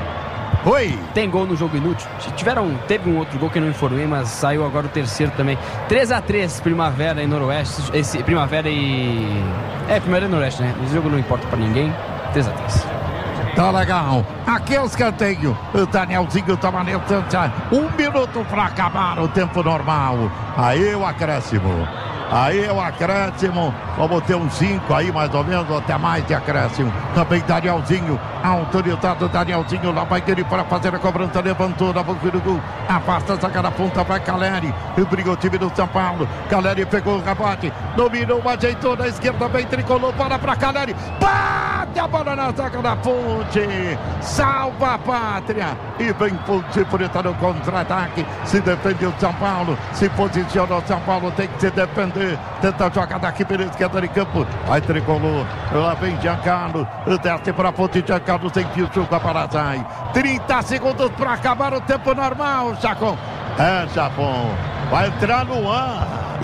Oi. Tem gol no jogo inútil? Tiveram, teve um outro gol que eu não informei, mas saiu agora o terceiro também. três a três, Primavera e Noroeste. Esse, Primavera e... É, Primavera e Noroeste, né? Esse jogo não importa pra ninguém. três a três. Tá legal. Aqui é o escanteio. O Danielzinho toma na distância. Um minuto pra acabar o tempo normal. Aí o acréscimo. Aí é o acréscimo. Vamos ter um cinco aí, mais ou menos, até mais de acréscimo. Também Danielzinho, autorizado Danielzinho. Lá vai ele para fazer a cobrança. Levantou na boca do gol. Afasta a zaga da ponta, vai Caleri. Brigou o time do São Paulo. Caleri pegou o rebote. Dominou, ajeitou na esquerda, bem tricolor. Para para Caleri. Bate a bola na zaga da Ponte. Salva a pátria. E vem Ponte Preta no contra-ataque. Se defende o São Paulo. Se posiciona o São Paulo. Tem que se defender. Tenta jogar daqui pela esquerda de campo. Vai tricolor. Lá vem Giancarlo. Desce para a Ponte. Giancarlo sem fio. Chuca para Zay. trinta segundos para acabar o tempo normal, Chacon. É, Chapon. Vai entrar Luan.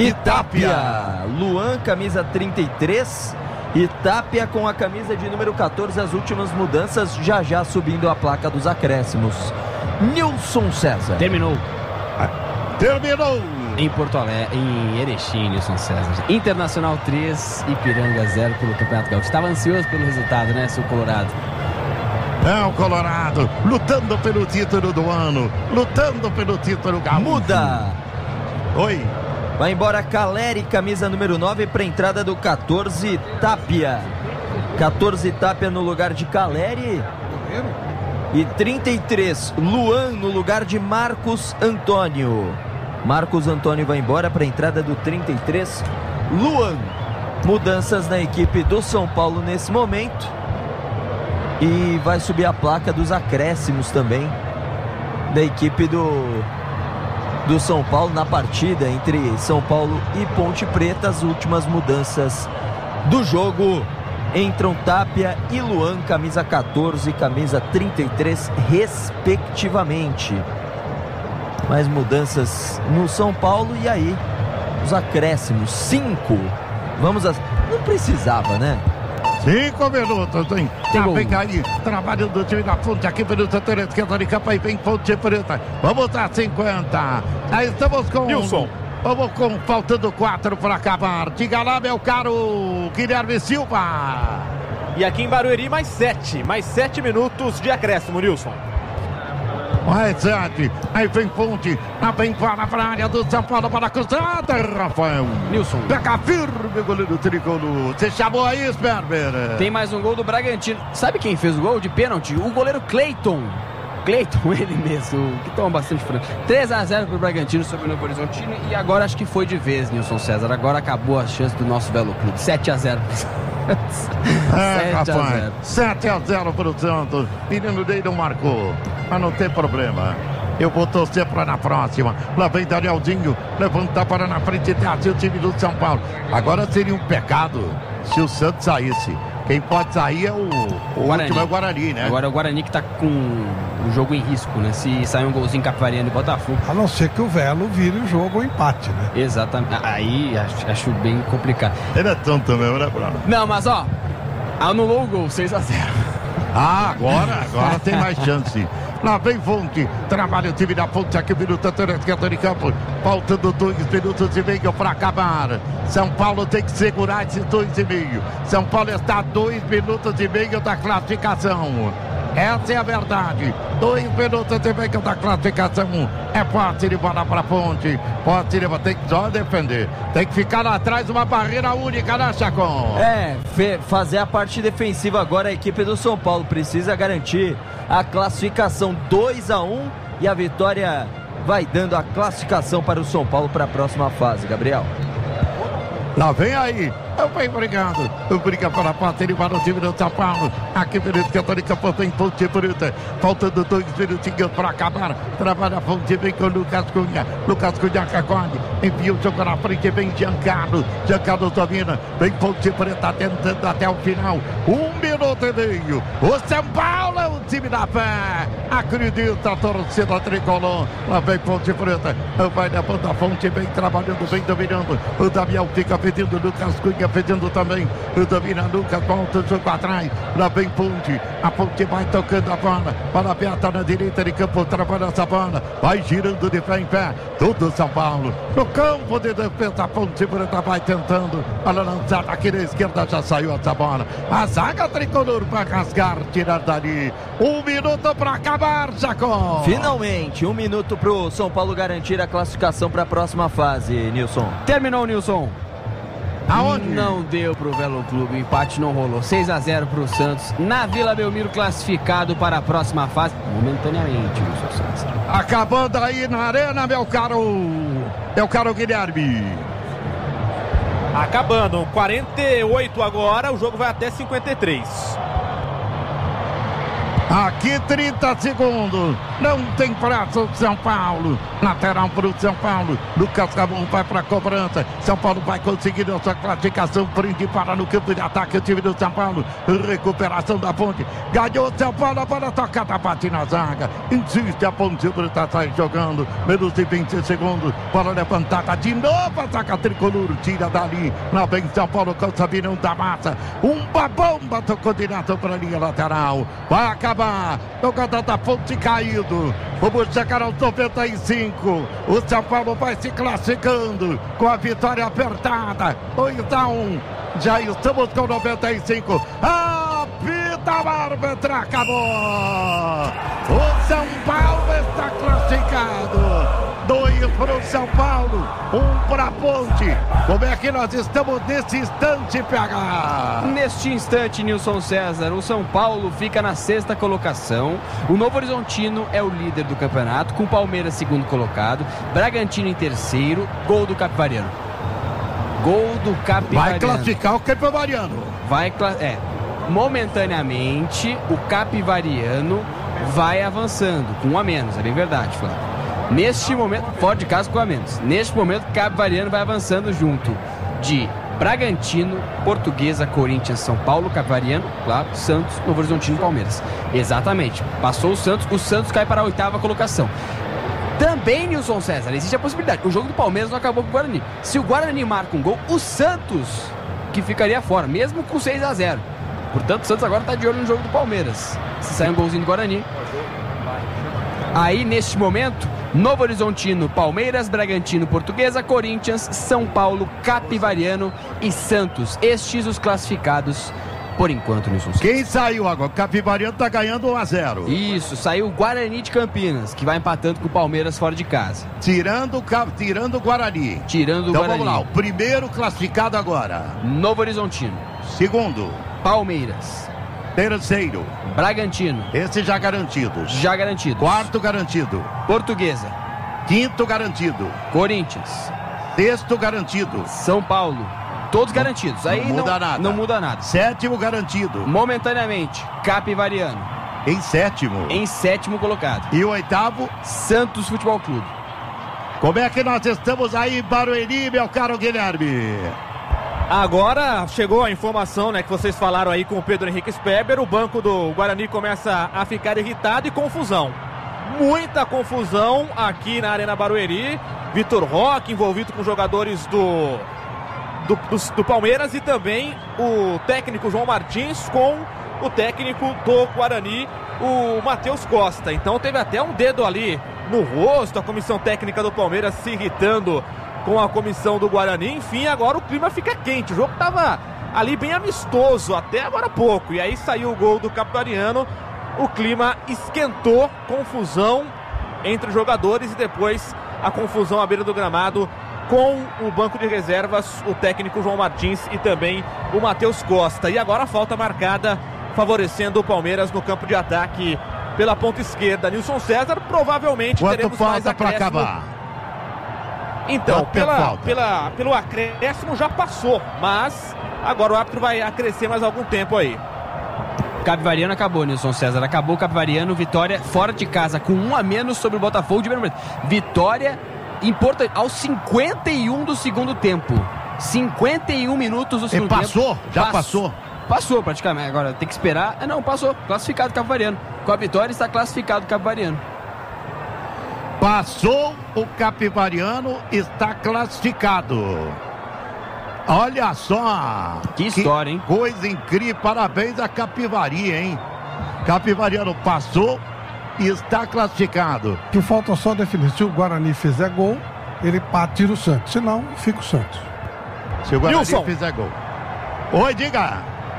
Itápia. Luan, camisa trinta e três. Itápia com a camisa de número quatorze. As últimas mudanças, já já subindo a placa dos acréscimos. Nilson César. Terminou. Terminou. Em Porto Alegre, em Erechim, Nilson César. Internacional três, Ipiranga zero pelo Campeonato Gaúcho. Estava ansioso pelo resultado, né, seu Colorado? É o Colorado, lutando pelo título do ano, lutando pelo título gaúcho. Muda. Oi. Vai embora Caleri, camisa número nove, para a entrada do quatorze, Tapia. quatorze, Tapia no lugar de Caleri. E trinta e três, Luan no lugar de Marcos Antônio. Marcos Antônio vai embora para a entrada do trinta e três, Luan. Mudanças na equipe do São Paulo nesse momento. E vai subir a placa dos acréscimos também da equipe do, do São Paulo na partida entre São Paulo e Ponte Preta. As últimas mudanças do jogo. Entram Tapia e Luan, camisa quatorze e camisa trinta e três, respectivamente. Mais mudanças no São Paulo. E aí, os acréscimos, cinco. Vamos a... Não precisava, né? Cinco minutos, hein? Tem Tá gol. bem aí, trabalho do time da Ponte aqui pelo setor esquerdo de campo. Aí vem Ponte Preta. Vamos dar cinquenta. Aí estamos com... Nilson. Vamos com, faltando quatro para acabar. Diga lá, meu caro Guilherme Silva. E aqui em Barueri, mais sete. Mais sete minutos de acréscimo, Nilson. Mais sete. Aí vem Ponte. Lá vem para a área do São Paulo para a cruzada. Rafael. Nilson. Pega firme, goleiro tricolor. Você chamou aí, Sperber? Tem mais um gol do Bragantino. Sabe quem fez o gol de pênalti? O goleiro Cleiton. Cleiton, ele mesmo, que toma bastante franco. três a zero pro Bragantino sobre o Novo Horizontino. E agora acho que foi de vez, Nilson César. Agora acabou a chance do nosso belo clube. sete a zero. É, rapaz. sete a zero para o Santos. Menino dele não marcou. Mas não tem problema. Eu vou torcer para na próxima. Lá vem Danielzinho. Levantar para na frente e desce o time do São Paulo. Agora seria um pecado se o Santos saísse. Quem pode sair é o, o último, é o Guarani, né? Agora é o Guarani que tá com o jogo em risco, né? Se sair um golzinho Capivariano e Botafogo. A não ser que o Velo vire o jogo ou empate, né? Exatamente. Aí acho, acho bem complicado. Ele é tonto mesmo, né, Bruno? Não, mas ó, anulou o gol, seis a zero. Ah, agora, agora tem mais chance. Lá vem Fonte, trabalha o time da Fonte aqui, minuto esquerda de campo, faltando dois minutos e meio para acabar. São Paulo tem que segurar esses dois e meio. São Paulo está a dois minutos e meio da classificação. Essa é a verdade. Dois minutos e meio da classificação. É posse de bola para Ponte. Posse de bola, tem que só defender. Tem que ficar lá atrás, uma barreira única, né, Chacon? É, fe- fazer a parte defensiva agora. A equipe do São Paulo precisa garantir a classificação. Dois a um e a vitória vai dando a classificação para o São Paulo para a próxima fase, Gabriel. Lá vem aí, vem brigando, briga para a parceria para o time do São Paulo, aqui Benito Católica, em Ponte Preta, faltando dois minutinhos para acabar, trabalha a Ponte, vem com o Lucas Cunha, Lucas Cunha Cacone, envia o jogo na frente, vem Giancarlo, Giancarlo domina, vem Ponte Preta tentando até o final, um minuto e meio, o São Paulo é o time da fé, acredita a torcida tricolor, lá vem Ponte Preta, vai levando a Ponte, vem trabalhando, vem dominando, o Damião fica pedindo, Lucas Cunha pedindo também, o domina Lucas, volta o jogo atrás, lá vem Ponte, a Ponte vai tocando a bola, bola aberta na direita de campo, trabalha essa bola, vai girando de pé em pé, tudo São Paulo, no campo de defesa, a Ponte Preta vai tentando, olha lançada aqui na esquerda, já saiu essa bola, a zaga tricolor vai rasgar, tirar dali, um minuto para acabar, Jacó. Finalmente, um minuto pro São Paulo garantir a classificação para a próxima fase, Nilson. Terminou, Nilson. Aonde? Não deu pro Velo Clube, o empate não rolou. seis a zero pro Santos, na Vila Belmiro, classificado para a próxima fase, momentaneamente, Wilson Santos. Acabando aí na arena, meu caro, meu caro Guilherme. Acabando, quarenta e oito agora, o jogo vai até cinquenta e três. Aqui trinta segundos, não tem prazo o São Paulo, lateral para o São Paulo, Lucas Ramon vai para a cobrança, São Paulo vai conseguir a sua classificação, prende para no campo de ataque o time do São Paulo, recuperação da Ponte, ganhou o São Paulo, a bola tocada, bate na zaga, insiste a Ponte Preta, sai jogando, menos de vinte segundos, bola levantada de novo, a zaga tricolor, tira dali, lá vem São Paulo com o Sabinão da Massa, uma bomba tocou direto para a linha lateral, vai acabar. Jogada da Ponte caído. Vamos chegar aos noventa e cinco. O São Paulo vai se classificando com a vitória apertada. dois a um. Já estamos com noventa e cinco. Apita a árbitra, acabou. O São Paulo está classificado. Dois para o São Paulo, um para a Ponte. Como é que nós estamos nesse instante, P H? Neste instante, Nilson César, o São Paulo fica na sexta colocação. O Novo Horizontino é o líder do campeonato, com o Palmeiras segundo colocado, Bragantino em terceiro, gol do Capivariano. Gol do Capivariano. Vai classificar o Capivariano. Vai, é, momentaneamente, o Capivariano vai avançando, com um a menos, é bem verdade, Flávio. Neste momento, fora de casa com a menos. Neste momento, Capivariano vai avançando junto de Bragantino, Portuguesa, Corinthians, São Paulo, Capivariano, claro, Santos, Novo Horizontino e Palmeiras. Exatamente. Passou o Santos, o Santos cai para a oitava colocação. Também, Nilson César, existe a possibilidade. O jogo do Palmeiras não acabou com o Guarani. Se o Guarani marca um gol, o Santos que ficaria fora, mesmo com seis a zero. Portanto, o Santos agora está de olho no jogo do Palmeiras. Se sair um golzinho do Guarani. Aí, neste momento, Novo Horizontino, Palmeiras, Bragantino, Portuguesa, Corinthians, São Paulo, Capivariano e Santos. Estes os classificados por enquanto, Nilson. Quem saiu agora? Capivariano tá ganhando um a zero. Isso, saiu o Guarani de Campinas, que vai empatando com o Palmeiras fora de casa. Tirando, tirando o Guarani. Tirando o então, Guarani. Então vamos lá, o primeiro classificado agora. Novo Horizontino. Segundo. Palmeiras. Terceiro. Bragantino. Esse já garantido. Já garantido. Quarto garantido. Portuguesa. Quinto garantido. Corinthians. Sexto garantido. São Paulo. Todos garantidos. Aí não muda não, nada. Não muda nada. Sétimo garantido. Momentaneamente, Capivariano. Em sétimo. Em sétimo colocado. E o oitavo? Santos Futebol Clube. Como é que nós estamos aí em Barueri, meu caro Guilherme? Agora chegou a informação, né, que vocês falaram aí com o Pedro Henrique Speber. O banco do Guarani começa a ficar irritado e confusão. Muita confusão aqui na Arena Barueri. Vitor Roque envolvido com jogadores do, do, do, do Palmeiras e também o técnico João Martins com o técnico do Guarani, o Matheus Costa. Então teve até um dedo ali no rosto, a comissão técnica do Palmeiras se irritando com a comissão do Guarani. Enfim, agora o clima fica quente. O jogo estava ali bem amistoso até agora há pouco. E aí saiu o gol do Capivariano. O clima esquentou, confusão entre os jogadores e depois a confusão à beira do gramado com o banco de reservas, o técnico João Martins e também o Matheus Costa. E agora a falta marcada favorecendo o Palmeiras no campo de ataque pela ponta esquerda. Nilson César, provavelmente Quanto teremos falta mais para acréscimo. acabar? Então, pela, pela, pelo acréscimo já passou, mas agora o árbitro vai acrescer mais algum tempo aí. Capivariano acabou, Nilson César. Acabou o Capivariano, vitória fora de casa, com um a menos sobre o Botafogo de Ribeirão Preto. Vitória importante aos cinquenta e um do segundo tempo. cinquenta e um minutos do segundo tempo. E passou? Tempo. Já Pass... passou? Passou praticamente. Agora tem que esperar. Ah, não, passou. Classificado o Capivariano. Com a vitória está classificado o Capivariano. Passou o Capivariano, está classificado. Olha só. Que história, que hein? Coisa incrível. Parabéns a Capivaria, hein? Capivariano passou e está classificado. Que falta só definir. Se o Guarani fizer gol, ele tira o Santos. Se não, fica o Santos. Se o Guarani Nilson. fizer gol. Oi, diga.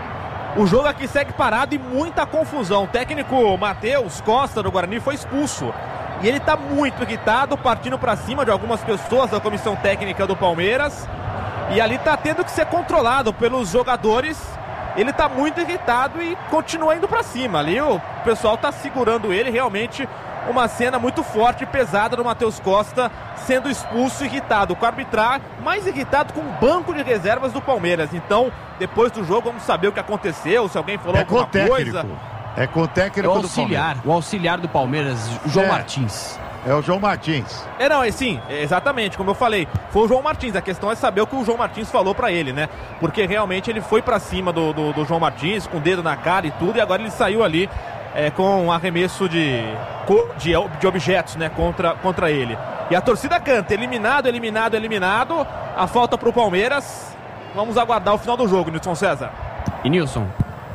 O jogo aqui segue parado e muita confusão. O técnico Matheus Costa do Guarani foi expulso. E ele está muito irritado, partindo para cima de algumas pessoas da comissão técnica do Palmeiras. E ali está tendo que ser controlado pelos jogadores. Ele está muito irritado e continua indo para cima. Ali o pessoal está segurando ele. Realmente uma cena muito forte e pesada do Matheus Costa sendo expulso e irritado. Com a arbitragem mais irritado com o banco de reservas do Palmeiras. Então, depois do jogo, vamos saber o que aconteceu, se alguém falou é alguma com coisa. É com o técnico o do auxiliar, Palmeiras. o auxiliar do Palmeiras, o João é. Martins. É o João Martins. É, não, é sim, é exatamente, como eu falei, foi o João Martins. A questão é saber o que o João Martins falou pra ele, né? Porque realmente ele foi pra cima do, do, do João Martins, com o dedo na cara e tudo, e agora ele saiu ali é, com um arremesso de, de, de objetos, né, contra, contra ele. E a torcida canta, eliminado, eliminado, eliminado. A falta pro Palmeiras. Vamos aguardar o final do jogo, Nilson César. E Nilson,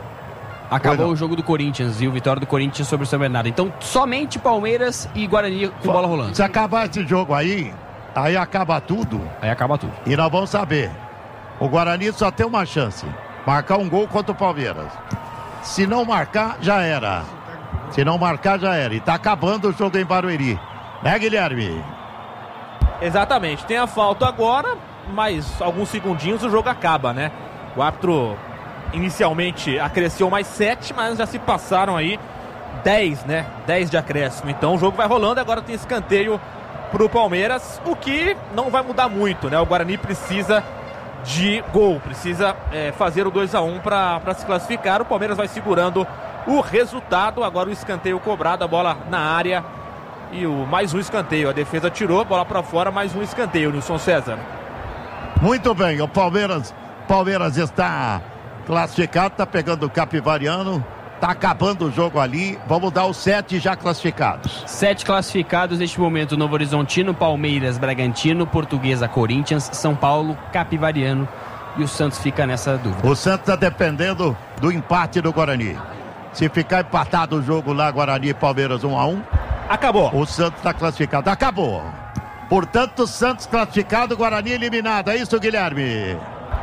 acabou o jogo do Corinthians e o vitória do Corinthians sobre o São Bernardo. Então, somente Palmeiras e Guarani com bola rolando. Se acabar esse jogo aí, aí acaba tudo. Aí acaba tudo. E nós vamos saber. O Guarani só tem uma chance. Marcar um gol contra o Palmeiras. Se não marcar, já era. Se não marcar, já era. E tá acabando o jogo em Barueri. Né, Guilherme? Exatamente. Tem a falta agora, mais alguns segundinhos o jogo acaba, né? O árbitro inicialmente acresceu mais sete, mas já se passaram aí dez, né? dez de acréscimo. Então o jogo vai rolando, agora tem escanteio pro Palmeiras, o que não vai mudar muito, né? O Guarani precisa de gol, precisa é, fazer o dois a um para se classificar. O Palmeiras vai segurando o resultado. Agora o escanteio cobrado, a bola na área e o mais um escanteio. A defesa tirou, bola para fora, mais um escanteio, Nilson César. Muito bem, o Palmeiras, Palmeiras está classificado, está pegando o Capivariano, está acabando o jogo ali. Vamos dar os sete já classificados. Sete classificados neste momento: Novo Horizontino, Palmeiras, Bragantino, Portuguesa, Corinthians, São Paulo, Capivariano, e o Santos fica nessa dúvida. O Santos está dependendo do empate do Guarani. Se ficar empatado o jogo lá, Guarani e Palmeiras um a um, acabou. O Santos está classificado. Acabou. Portanto, Santos classificado, Guarani eliminado. É isso, Guilherme?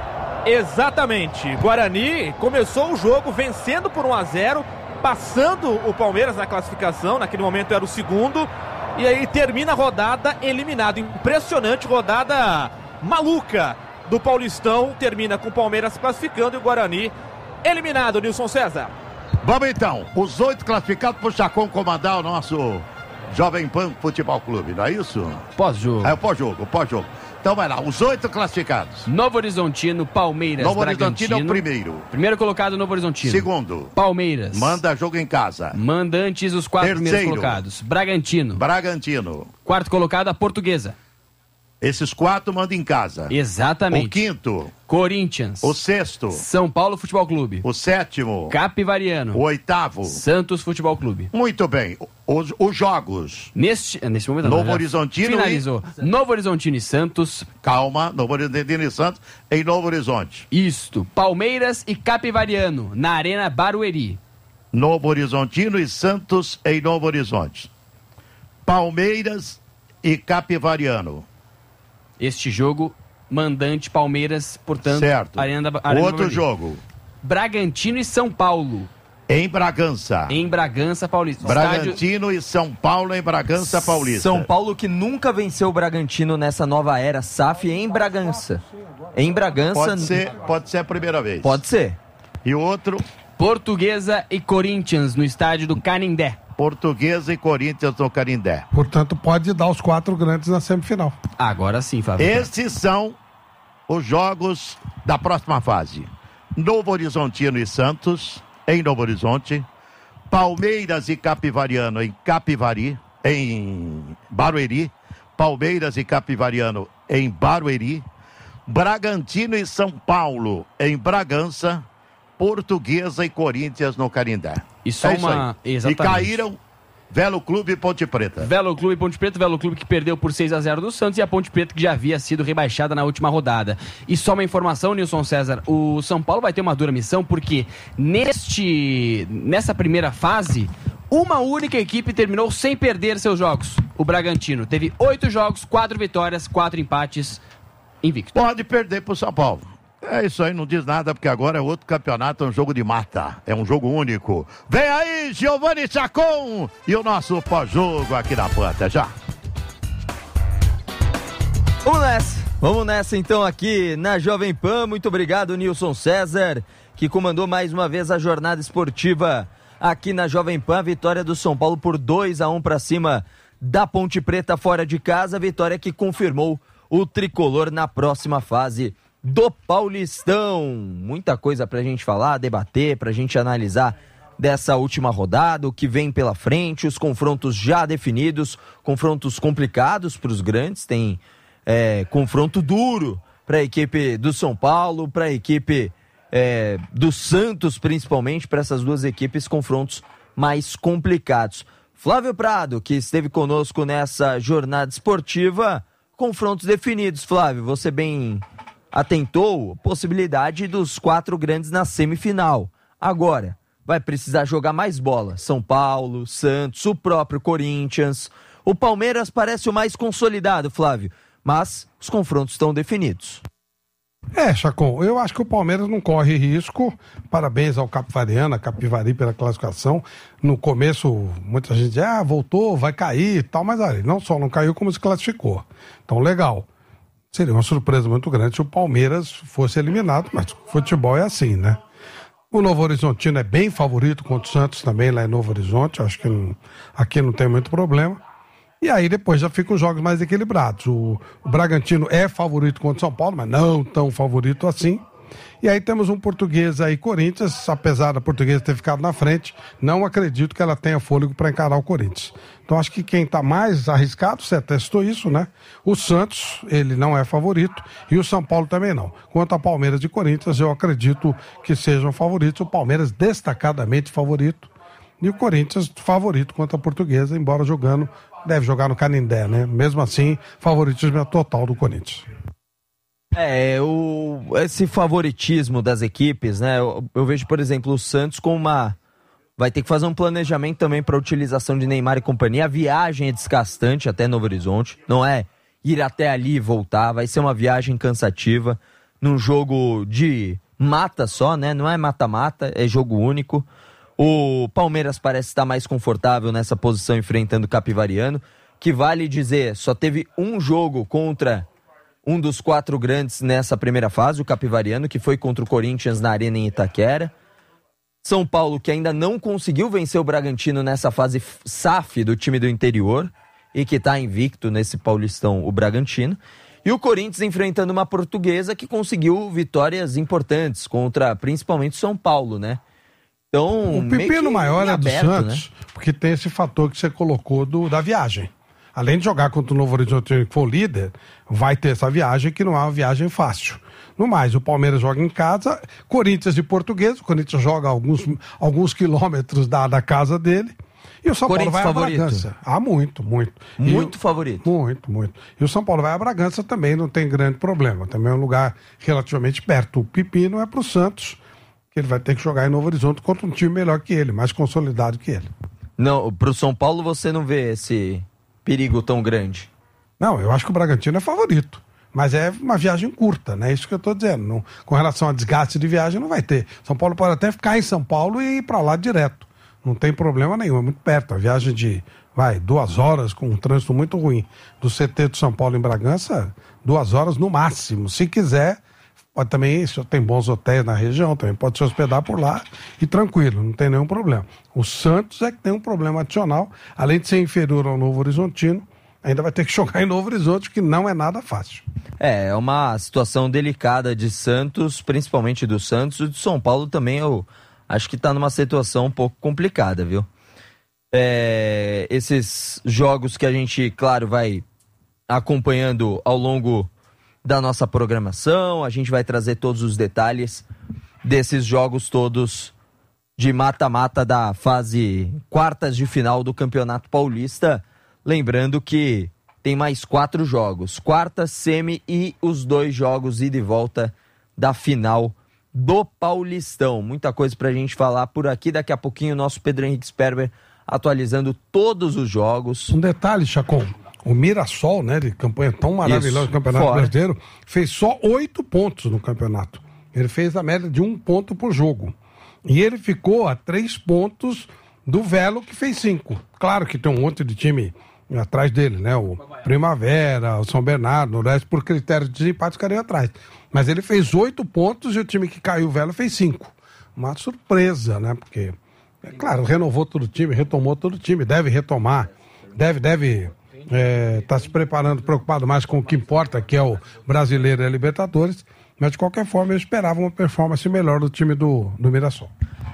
Exatamente. Guarani começou o jogo vencendo por um a zero, passando o Palmeiras na classificação. Naquele momento era o segundo. E aí termina a rodada eliminado. Impressionante, rodada maluca do Paulistão. Termina com o Palmeiras classificando e o Guarani eliminado, Nilson César. Vamos então, os oito classificados pro Chacon comandar o nosso Jovem Pan Futebol Clube, não é isso? Pós-jogo. É o pós-jogo, pós-jogo. Então vai lá, os oito classificados. Novo Horizontino, Palmeiras, Novo Bragantino. Horizontino é o primeiro. Primeiro colocado, Novo Horizontino. Segundo. Palmeiras. Manda jogo em casa. Manda antes os quatro Terceiro. primeiros colocados. Bragantino. Bragantino. Quarto colocado, a Portuguesa. Esses quatro mandam em casa. Exatamente. O quinto. Corinthians. O sexto. São Paulo Futebol Clube. O sétimo. Capivariano. O oitavo. Santos Futebol Clube. Muito bem. Os, os jogos. Neste, neste momento, Novo não, Horizontino finalizou. E... Novo Horizontino e Santos. Calma, Novo Horizontino e Santos em Novo Horizonte. Isto. Palmeiras e Capivariano na Arena Barueri. Novo Horizontino e Santos em Novo Horizonte. Palmeiras e Capivariano. Este jogo, mandante Palmeiras, portanto, certo. Arena, Arena Outro Barueri. jogo. Bragantino e São Paulo. Em Bragança. Em Bragança Paulista. Bragantino Estádio... e São Paulo em Bragança Paulista. São Paulo que nunca venceu o Bragantino nessa nova era S A F em Bragança. Em Bragança. Pode ser, pode ser a primeira vez. Pode ser. E o outro? Portuguesa e Corinthians no estádio do Canindé. Portuguesa e Corinthians no Canindé. Portanto, pode dar os quatro grandes na semifinal. Agora sim, Fábio. Esses são os jogos da próxima fase. Novo Horizontino e Santos, em Novo Horizonte. Palmeiras e Capivariano em Capivari, em Barueri. Palmeiras e Capivariano em Barueri. Bragantino e São Paulo em Bragança. Portuguesa e Corinthians no Canindé. E só é isso uma... aí. Exatamente. E caíram Velo Clube e Ponte Preta. Velo Clube e Ponte Preta, Velo Clube que perdeu por seis a zero do Santos e a Ponte Preta que já havia sido rebaixada na última rodada. E só uma informação, Nilson César, o São Paulo vai ter uma dura missão porque neste, nessa primeira fase, uma única equipe terminou sem perder seus jogos. O Bragantino teve oito jogos, quatro vitórias, quatro empates, invicto. Pode perder pro São Paulo. É isso aí, não diz nada, porque agora é outro campeonato, é um jogo de mata, é um jogo único. Vem aí, Giovanni Chacon e o nosso pós-jogo aqui na Panta, já. Vamos nessa, vamos nessa então aqui na Jovem Pan. Muito obrigado, Nilson César, que comandou mais uma vez a jornada esportiva aqui na Jovem Pan. Vitória do São Paulo por dois a um para cima da Ponte Preta fora de casa, vitória que confirmou o tricolor na próxima fase do Paulistão. Muita coisa pra gente falar, debater, pra gente analisar dessa última rodada, o que vem pela frente, os confrontos já definidos, confrontos complicados pros grandes, tem é, confronto duro pra equipe do São Paulo, pra equipe é, do Santos principalmente, pra essas duas equipes, confrontos mais complicados. Flávio Prado, que esteve conosco nessa jornada esportiva, confrontos definidos. Flávio, você bem atentou a possibilidade dos quatro grandes na semifinal. Agora, vai precisar jogar mais bola. São Paulo, Santos, o próprio Corinthians. O Palmeiras parece o mais consolidado, Flávio, mas os confrontos estão definidos. É, Chacon, eu acho que o Palmeiras não corre risco. Parabéns ao Capivariano, a Capivari pela classificação. No começo, muita gente diz, ah, voltou, vai cair e tal, mas olha, não só não caiu, como se classificou. Então, legal. Seria uma surpresa muito grande se o Palmeiras fosse eliminado, mas futebol é assim, né? O Novo Horizontino é bem favorito contra o Santos também, lá em Novo Horizonte. Acho que não, aqui não tem muito problema. E aí depois já ficam os jogos mais equilibrados. O, o Bragantino é favorito contra o São Paulo, mas não tão favorito assim. E aí temos um Portuguesa e Corinthians, apesar da Portuguesa ter ficado na frente, não acredito que ela tenha fôlego para encarar o Corinthians. Então acho que quem está mais arriscado, você testou isso, né? O Santos, ele não é favorito, e o São Paulo também não. Quanto a Palmeiras e Corinthians, eu acredito que sejam favoritos. O Palmeiras destacadamente favorito, e o Corinthians favorito quanto a Portuguesa, embora jogando, deve jogar no Canindé, né? Mesmo assim, favoritismo é total do Corinthians. É, o, esse favoritismo das equipes, né? Eu, eu vejo, por exemplo, o Santos com uma... Vai ter que fazer um planejamento também para a utilização de Neymar e companhia. A viagem é desgastante até Novo Horizonte. Não é ir até ali e voltar. Vai ser uma viagem cansativa. Num jogo de mata só, né? Não é mata-mata, é jogo único. O Palmeiras parece estar mais confortável nessa posição enfrentando o Capivariano. Que vale dizer, só teve um jogo contra um dos quatro grandes nessa primeira fase, o Capivariano, que foi contra o Corinthians na Arena em Itaquera. São Paulo, que ainda não conseguiu vencer o Bragantino nessa fase S A F do time do interior e que está invicto nesse Paulistão, o Bragantino. E o Corinthians enfrentando uma Portuguesa que conseguiu vitórias importantes contra principalmente São Paulo, né? Então, o pepino maior é do aberto, Santos, né? Porque tem esse fator que você colocou do, da viagem. Além de jogar contra o Novo Horizonte, que for o líder, vai ter essa viagem que não é uma viagem fácil. No mais, o Palmeiras joga em casa, Corinthians e Portuguesa, o Corinthians joga alguns, alguns quilômetros da, da casa dele, e o São Paulo vai favorito. a Bragança. Ah, muito, muito. Muito o, favorito. Muito, muito. E o São Paulo vai a Bragança também, não tem grande problema. Também é um lugar relativamente perto. O pepino é pro Santos, que ele vai ter que jogar em Novo Horizonte contra um time melhor que ele, mais consolidado que ele. Não, pro São Paulo você não vê esse perigo tão grande? Não, eu acho que o Bragantino é favorito. Mas é uma viagem curta, né? Isso que eu tô dizendo. Não, com relação a desgaste de viagem, não vai ter. São Paulo pode até ficar em São Paulo e ir pra lá direto. Não tem problema nenhum, é muito perto. A viagem de, vai, duas horas com um trânsito muito ruim. Do C T do São Paulo em Bragança, duas horas no máximo. Se quiser pode também, se tem bons hotéis na região, também pode se hospedar por lá e tranquilo, não tem nenhum problema. O Santos é que tem um problema adicional, além de ser inferior ao Novo Horizontino, ainda vai ter que jogar em Novo Horizonte, que não é nada fácil. É, é uma situação delicada de Santos, principalmente do Santos, e do São Paulo também eu acho que está numa situação um pouco complicada, viu? É, esses jogos que a gente, claro, vai acompanhando ao longo da nossa programação, a gente vai trazer todos os detalhes desses jogos todos de mata-mata da fase quartas de final do Campeonato Paulista. Lembrando que tem mais quatro jogos, quarta, semi e os dois jogos ida e volta da final do Paulistão. Muita coisa pra gente falar por aqui, daqui a pouquinho o nosso Pedro Henrique Sperber atualizando todos os jogos. Um detalhe, Chacon, o Mirassol, né, de campanha tão maravilhosa do Campeonato fora. Brasileiro, fez só oito pontos no campeonato. Ele fez a média de um ponto por jogo. E ele ficou a três pontos do Velo, que fez cinco. Claro que tem um monte de time atrás dele, né? O Primavera, o São Bernardo, o Noroeste, por critério de desempate, ficaria atrás. Mas ele fez oito pontos e o time que caiu, o Velo, fez cinco. Uma surpresa, né? Porque, é claro, renovou todo o time, retomou todo o time, deve retomar, deve, deve é, tá se preparando, preocupado mais com o que importa, que é o Brasileiro e a Libertadores. Mas, de qualquer forma, eu esperava uma performance melhor do time do, do Mirassol.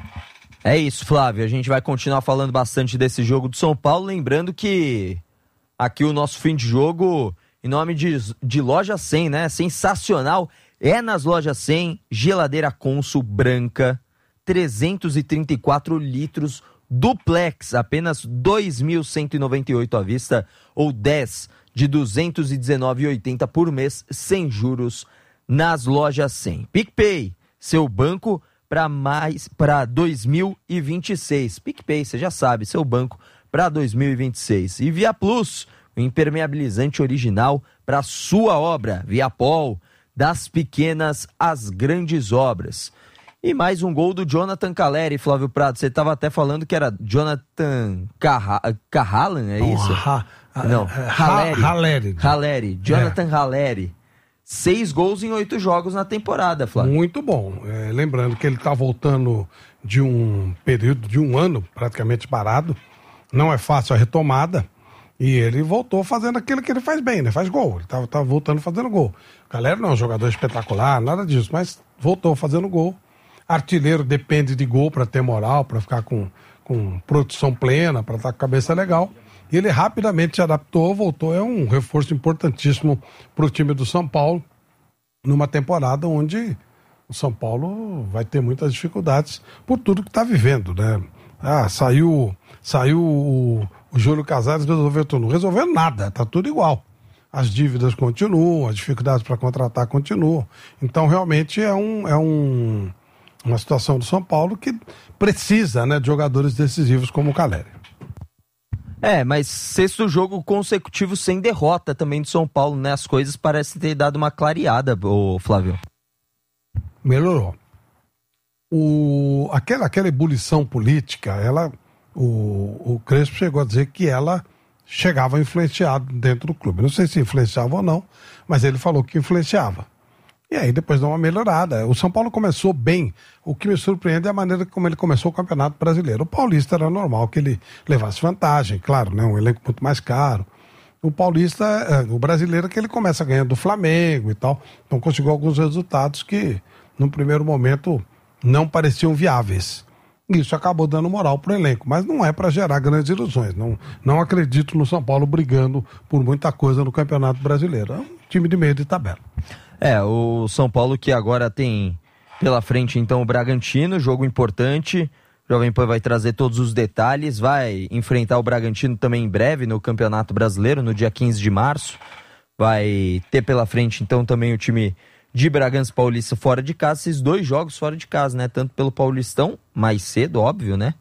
É isso, Flávio. A gente vai continuar falando bastante desse jogo do São Paulo. Lembrando que aqui o nosso fim de jogo, em nome de, de Loja cem, né? Sensacional. É nas Lojas cem, geladeira Consul branca, trezentos e trinta e quatro litros, duplex, apenas dois mil cento e noventa e oito à vista, ou dez de duzentos e dezenove reais e oitenta centavos por mês, sem juros, nas Lojas cem. PicPay, seu banco para mais para dois mil e vinte e seis. PicPay, você já sabe, seu banco para dois mil e vinte e seis. E Via Plus, o impermeabilizante original para sua obra. Viapol, das pequenas às grandes obras. E mais um gol do Jonathan Caleri, Flávio Prado. Você estava até falando que era Jonathan Carralan, é isso? Oh, ha, ha, Não, Haleri. Haleri. Haleri, Jonathan é. Haleri. Seis gols em oito jogos na temporada, Flávio. Muito bom. É, lembrando que ele está voltando de um período de um ano praticamente parado. Não é fácil a retomada. E ele voltou fazendo aquilo que ele faz bem, né? Faz gol. Ele estava voltando fazendo gol. O Galera não é um jogador espetacular, nada disso, mas voltou fazendo gol. Artilheiro depende de gol para ter moral, para ficar com, com produção plena, para estar com a cabeça legal. E ele rapidamente se adaptou, voltou, é um reforço importantíssimo para o time do São Paulo, numa temporada onde o São Paulo vai ter muitas dificuldades por tudo que está vivendo, né? Ah, saiu, saiu o, o Júlio Casares, resolveu tudo. Não resolveu nada, tá tudo igual. As dívidas continuam, as dificuldades para contratar continuam. Então, realmente, é, um, é um, uma situação do São Paulo que precisa, né, de jogadores decisivos como o Caleri. É, mas sexto jogo consecutivo sem derrota também do São Paulo, né? As coisas parecem ter dado uma clareada, ô Flávio. Melhorou. O, aquela, aquela ebulição política, ela, o, o Crespo chegou a dizer que ela chegava a influenciar dentro do clube. Não sei se influenciava ou não, mas ele falou que influenciava. E aí depois deu uma melhorada. O São Paulo começou bem. O que me surpreende é a maneira como ele começou o Campeonato Brasileiro. O Paulista era normal que ele levasse vantagem, claro, né? Um elenco muito mais caro. O Paulista, o brasileiro, que ele começa ganhando do Flamengo e tal. Então conseguiu alguns resultados que, no primeiro momento, não pareciam viáveis. Isso acabou dando moral pro elenco, mas não é para gerar grandes ilusões. Não, não acredito no São Paulo brigando por muita coisa no Campeonato Brasileiro. É um time de meio de tabela. É, o São Paulo que agora tem pela frente então o Bragantino, jogo importante. O Jovem Pan vai trazer todos os detalhes, vai enfrentar o Bragantino também em breve no Campeonato Brasileiro, no dia quinze de março. Vai ter pela frente então também o time de Bragança Paulista fora de casa, esses dois jogos fora de casa, né? Tanto pelo Paulistão, mais cedo, óbvio, né?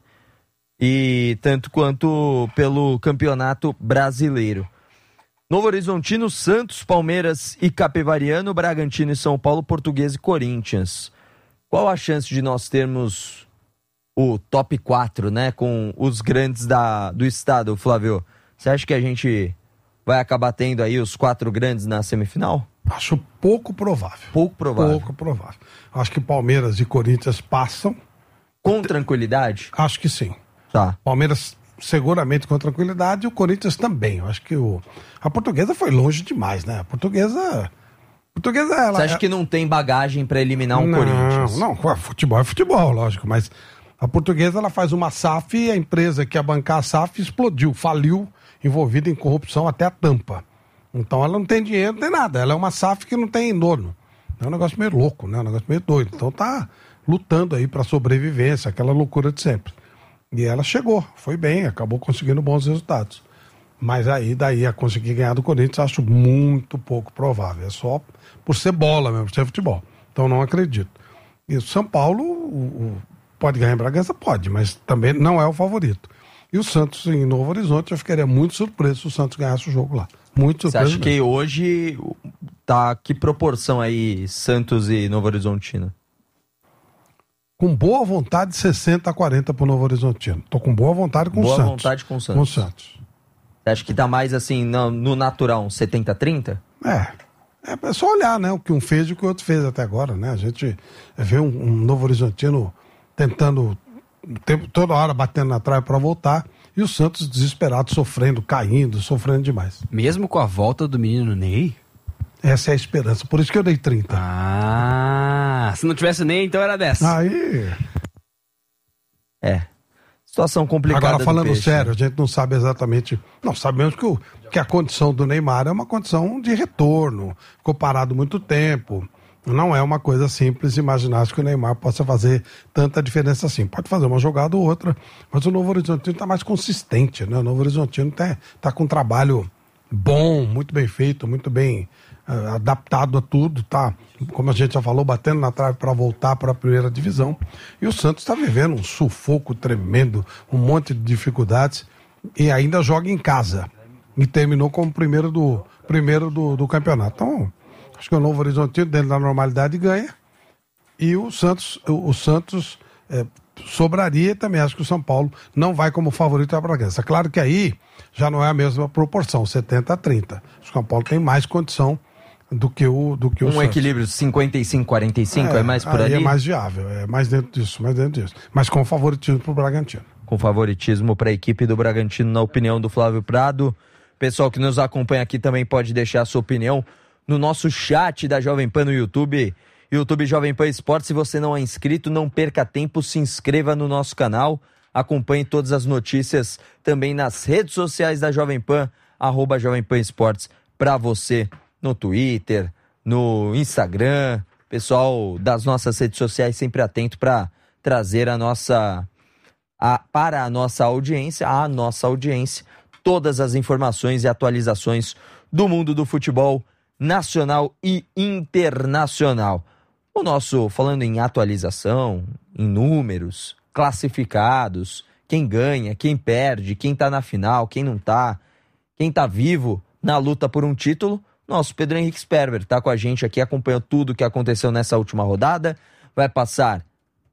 E tanto quanto pelo Campeonato Brasileiro. Novo Horizontino, Santos, Palmeiras e Capivariano, Bragantino e São Paulo, Portuguesa e Corinthians. Qual a chance de nós termos o top quatro, né? Com os grandes da, do estado, Flávio? Você acha que a gente vai acabar tendo aí os quatro grandes na semifinal? Acho pouco provável. Pouco provável. Pouco provável. Acho que Palmeiras e Corinthians passam. Com tranquilidade? Acho que sim. Tá. Palmeiras seguramente com tranquilidade e o Corinthians também. Eu acho que o... a Portuguesa foi longe demais, né? A Portuguesa... A Portuguesa ela... Você acha que não tem bagagem para eliminar um não, Corinthians? Não, não. Futebol é futebol, lógico. Mas a Portuguesa ela faz uma S A F e a empresa que ia bancar a S A F explodiu, faliu, envolvida em corrupção até a tampa. Então ela não tem dinheiro, não tem nada. Ela é uma S A F que não tem dono. É um negócio meio louco, né? Um negócio meio doido. Então tá lutando aí para sobrevivência, aquela loucura de sempre. E ela chegou, foi bem, acabou conseguindo bons resultados. Mas aí, daí, a conseguir ganhar do Corinthians, acho muito pouco provável. É só por ser bola mesmo, por ser futebol. Então não acredito. E o São Paulo o, o, pode ganhar em Bragança? Pode, mas também não é o favorito. E o Santos em Novo Horizonte, eu ficaria muito surpreso se o Santos ganhasse o jogo lá. Muito surpreso. Você acha mesmo. Que hoje tá que proporção aí Santos e Novo Horizontino? Com boa vontade, sessenta a quarenta pro Novo Horizontino. Tô com boa vontade com boa o Santos. Boa vontade com o Santos. Com o Santos. Você acha que tá mais assim, no, no natural, setenta a trinta? É. É só olhar, né? O que um fez e o que o outro fez até agora, né? A gente vê um, um Novo Horizontino tentando, tempo, toda hora batendo na trave para voltar, e o Santos desesperado, sofrendo, caindo, sofrendo demais. Mesmo com a volta do menino Ney? Essa é a esperança, por isso que eu dei trinta. Ah, se não tivesse Ney, então era dessa. Aí... É. Situação complicada. Agora, falando peixe, sério, né? a gente não sabe exatamente. Não, sabemos que, o, que a condição do Neymar é uma condição de retorno. Ficou parado muito tempo. Não é uma coisa simples imaginar que o Neymar possa fazer tanta diferença assim. Pode fazer uma jogada ou outra, mas o Novo Horizontino está mais consistente, né? O Novo Horizontino está tá com um trabalho bom, muito bem feito, muito bem uh, adaptado a tudo, tá? Como a gente já falou, batendo na trave para voltar para a primeira divisão. E o Santos está vivendo um sufoco tremendo, um monte de dificuldades, e ainda joga em casa. E terminou como primeiro do, primeiro do, do campeonato. Então, acho que o Novo Horizontino, dentro da normalidade, ganha. E o Santos, o, o Santos é, sobraria também. Acho que o São Paulo não vai como favorito à Bragança. Claro que aí já não é a mesma proporção, setenta a trinta. O São Paulo tem mais condição do que o, do que o um Santos. Equilíbrio cinquenta e cinco a quarenta e cinco, é, é mais por aí ali? É mais viável, é mais dentro disso, mais dentro disso. Mas com favoritismo pro Bragantino. Com favoritismo para a equipe do Bragantino, na opinião do Flávio Prado. Pessoal que nos acompanha aqui também pode deixar a sua opinião no nosso chat da Jovem Pan no YouTube, YouTube Jovem Pan Esportes. Se você não é inscrito, não perca tempo, se inscreva no nosso canal, acompanhe todas as notícias também nas redes sociais da Jovem Pan, arroba Jovem Pan Esportes, para você no Twitter, no Instagram, pessoal das nossas redes sociais sempre atento para trazer a nossa, a, para a nossa audiência, a nossa audiência, todas as informações e atualizações do mundo do futebol nacional e internacional. O nosso, falando em atualização, em números, classificados, quem ganha, quem perde, quem tá na final, quem não tá, quem tá vivo na luta por um título, nosso Pedro Henrique Sperber tá com a gente aqui, acompanhou tudo o que aconteceu nessa última rodada, vai passar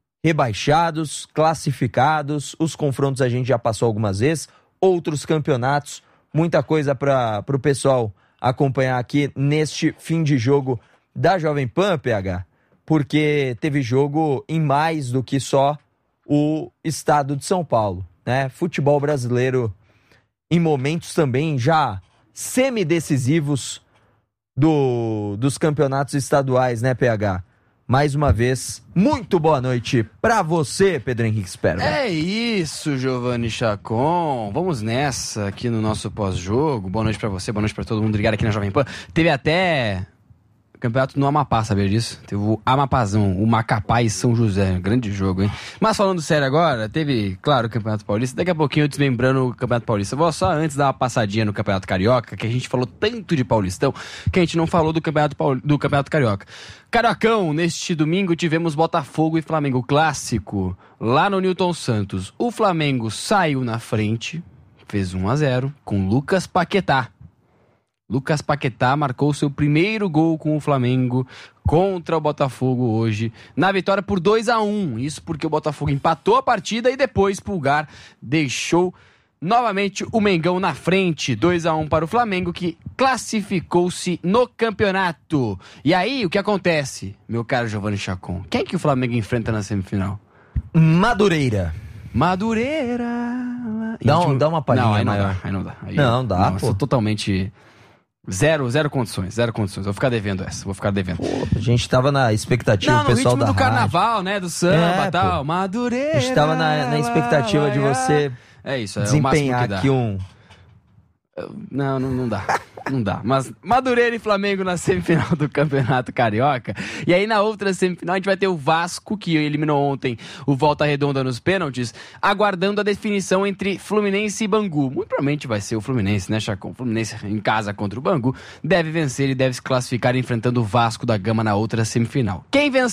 rebaixados, classificados, os confrontos a gente já passou algumas vezes, outros campeonatos, muita coisa para o pessoal acompanhar aqui neste fim de jogo da Jovem Pan, P H, porque teve jogo em mais do que só o estado de São Paulo, né? Futebol brasileiro em momentos também já semidecisivos do, dos campeonatos estaduais, né, P H? Mais uma vez, muito boa noite pra você, Pedro Henrique Sperber. É isso, Giovanni Chacon. Vamos nessa aqui no nosso pós-jogo. Boa noite pra você, boa noite pra todo mundo ligado aqui na Jovem Pan. Teve até campeonato no Amapá, sabia disso? Teve o Amapazão, o Macapá e São José. Grande jogo, hein? Mas falando sério agora, teve, claro, o Campeonato Paulista. Daqui a pouquinho eu desmembrando o Campeonato Paulista. Vou só antes dar uma passadinha no Campeonato Carioca, que a gente falou tanto de Paulistão, que a gente não falou do Campeonato, Paul... do Campeonato Carioca. Cariocão, neste domingo tivemos Botafogo e Flamengo clássico, lá no Newton Santos. O Flamengo saiu na frente, fez um a zero, com Lucas Paquetá. Lucas Paquetá marcou seu primeiro gol com o Flamengo contra o Botafogo hoje, na vitória por dois a um. Isso porque o Botafogo empatou a partida e depois Pulgar deixou novamente o Mengão na frente, dois a um para o Flamengo, que classificou-se no campeonato. E aí, o que acontece, meu caro Giovanni Chacon? Quem que o Flamengo enfrenta na semifinal? Madureira. Madureira. Dá, um, dá uma palhinha não, aí não maior. dá, aí não dá. Aí não, dá, não, pô. Sou totalmente... Zero, zero condições, zero condições. Vou ficar devendo essa, vou ficar devendo. Pô, a gente tava na expectativa, não, o pessoal no ritmo da do rádio. carnaval, né, do samba e É, tal, pô. Madureira. A gente tava na, na expectativa de você é isso, é o máximo desempenhar que dá. aqui um... Não, não, não dá. Não dá. Mas Madureira e Flamengo na semifinal do Campeonato Carioca. E aí na outra semifinal a gente vai ter o Vasco, que eliminou ontem o Volta Redonda nos pênaltis, aguardando a definição entre Fluminense e Bangu. Muito provavelmente vai ser o Fluminense, né, Chacon? Fluminense em casa contra o Bangu deve vencer e deve se classificar enfrentando o Vasco da Gama na outra semifinal. Quem vencer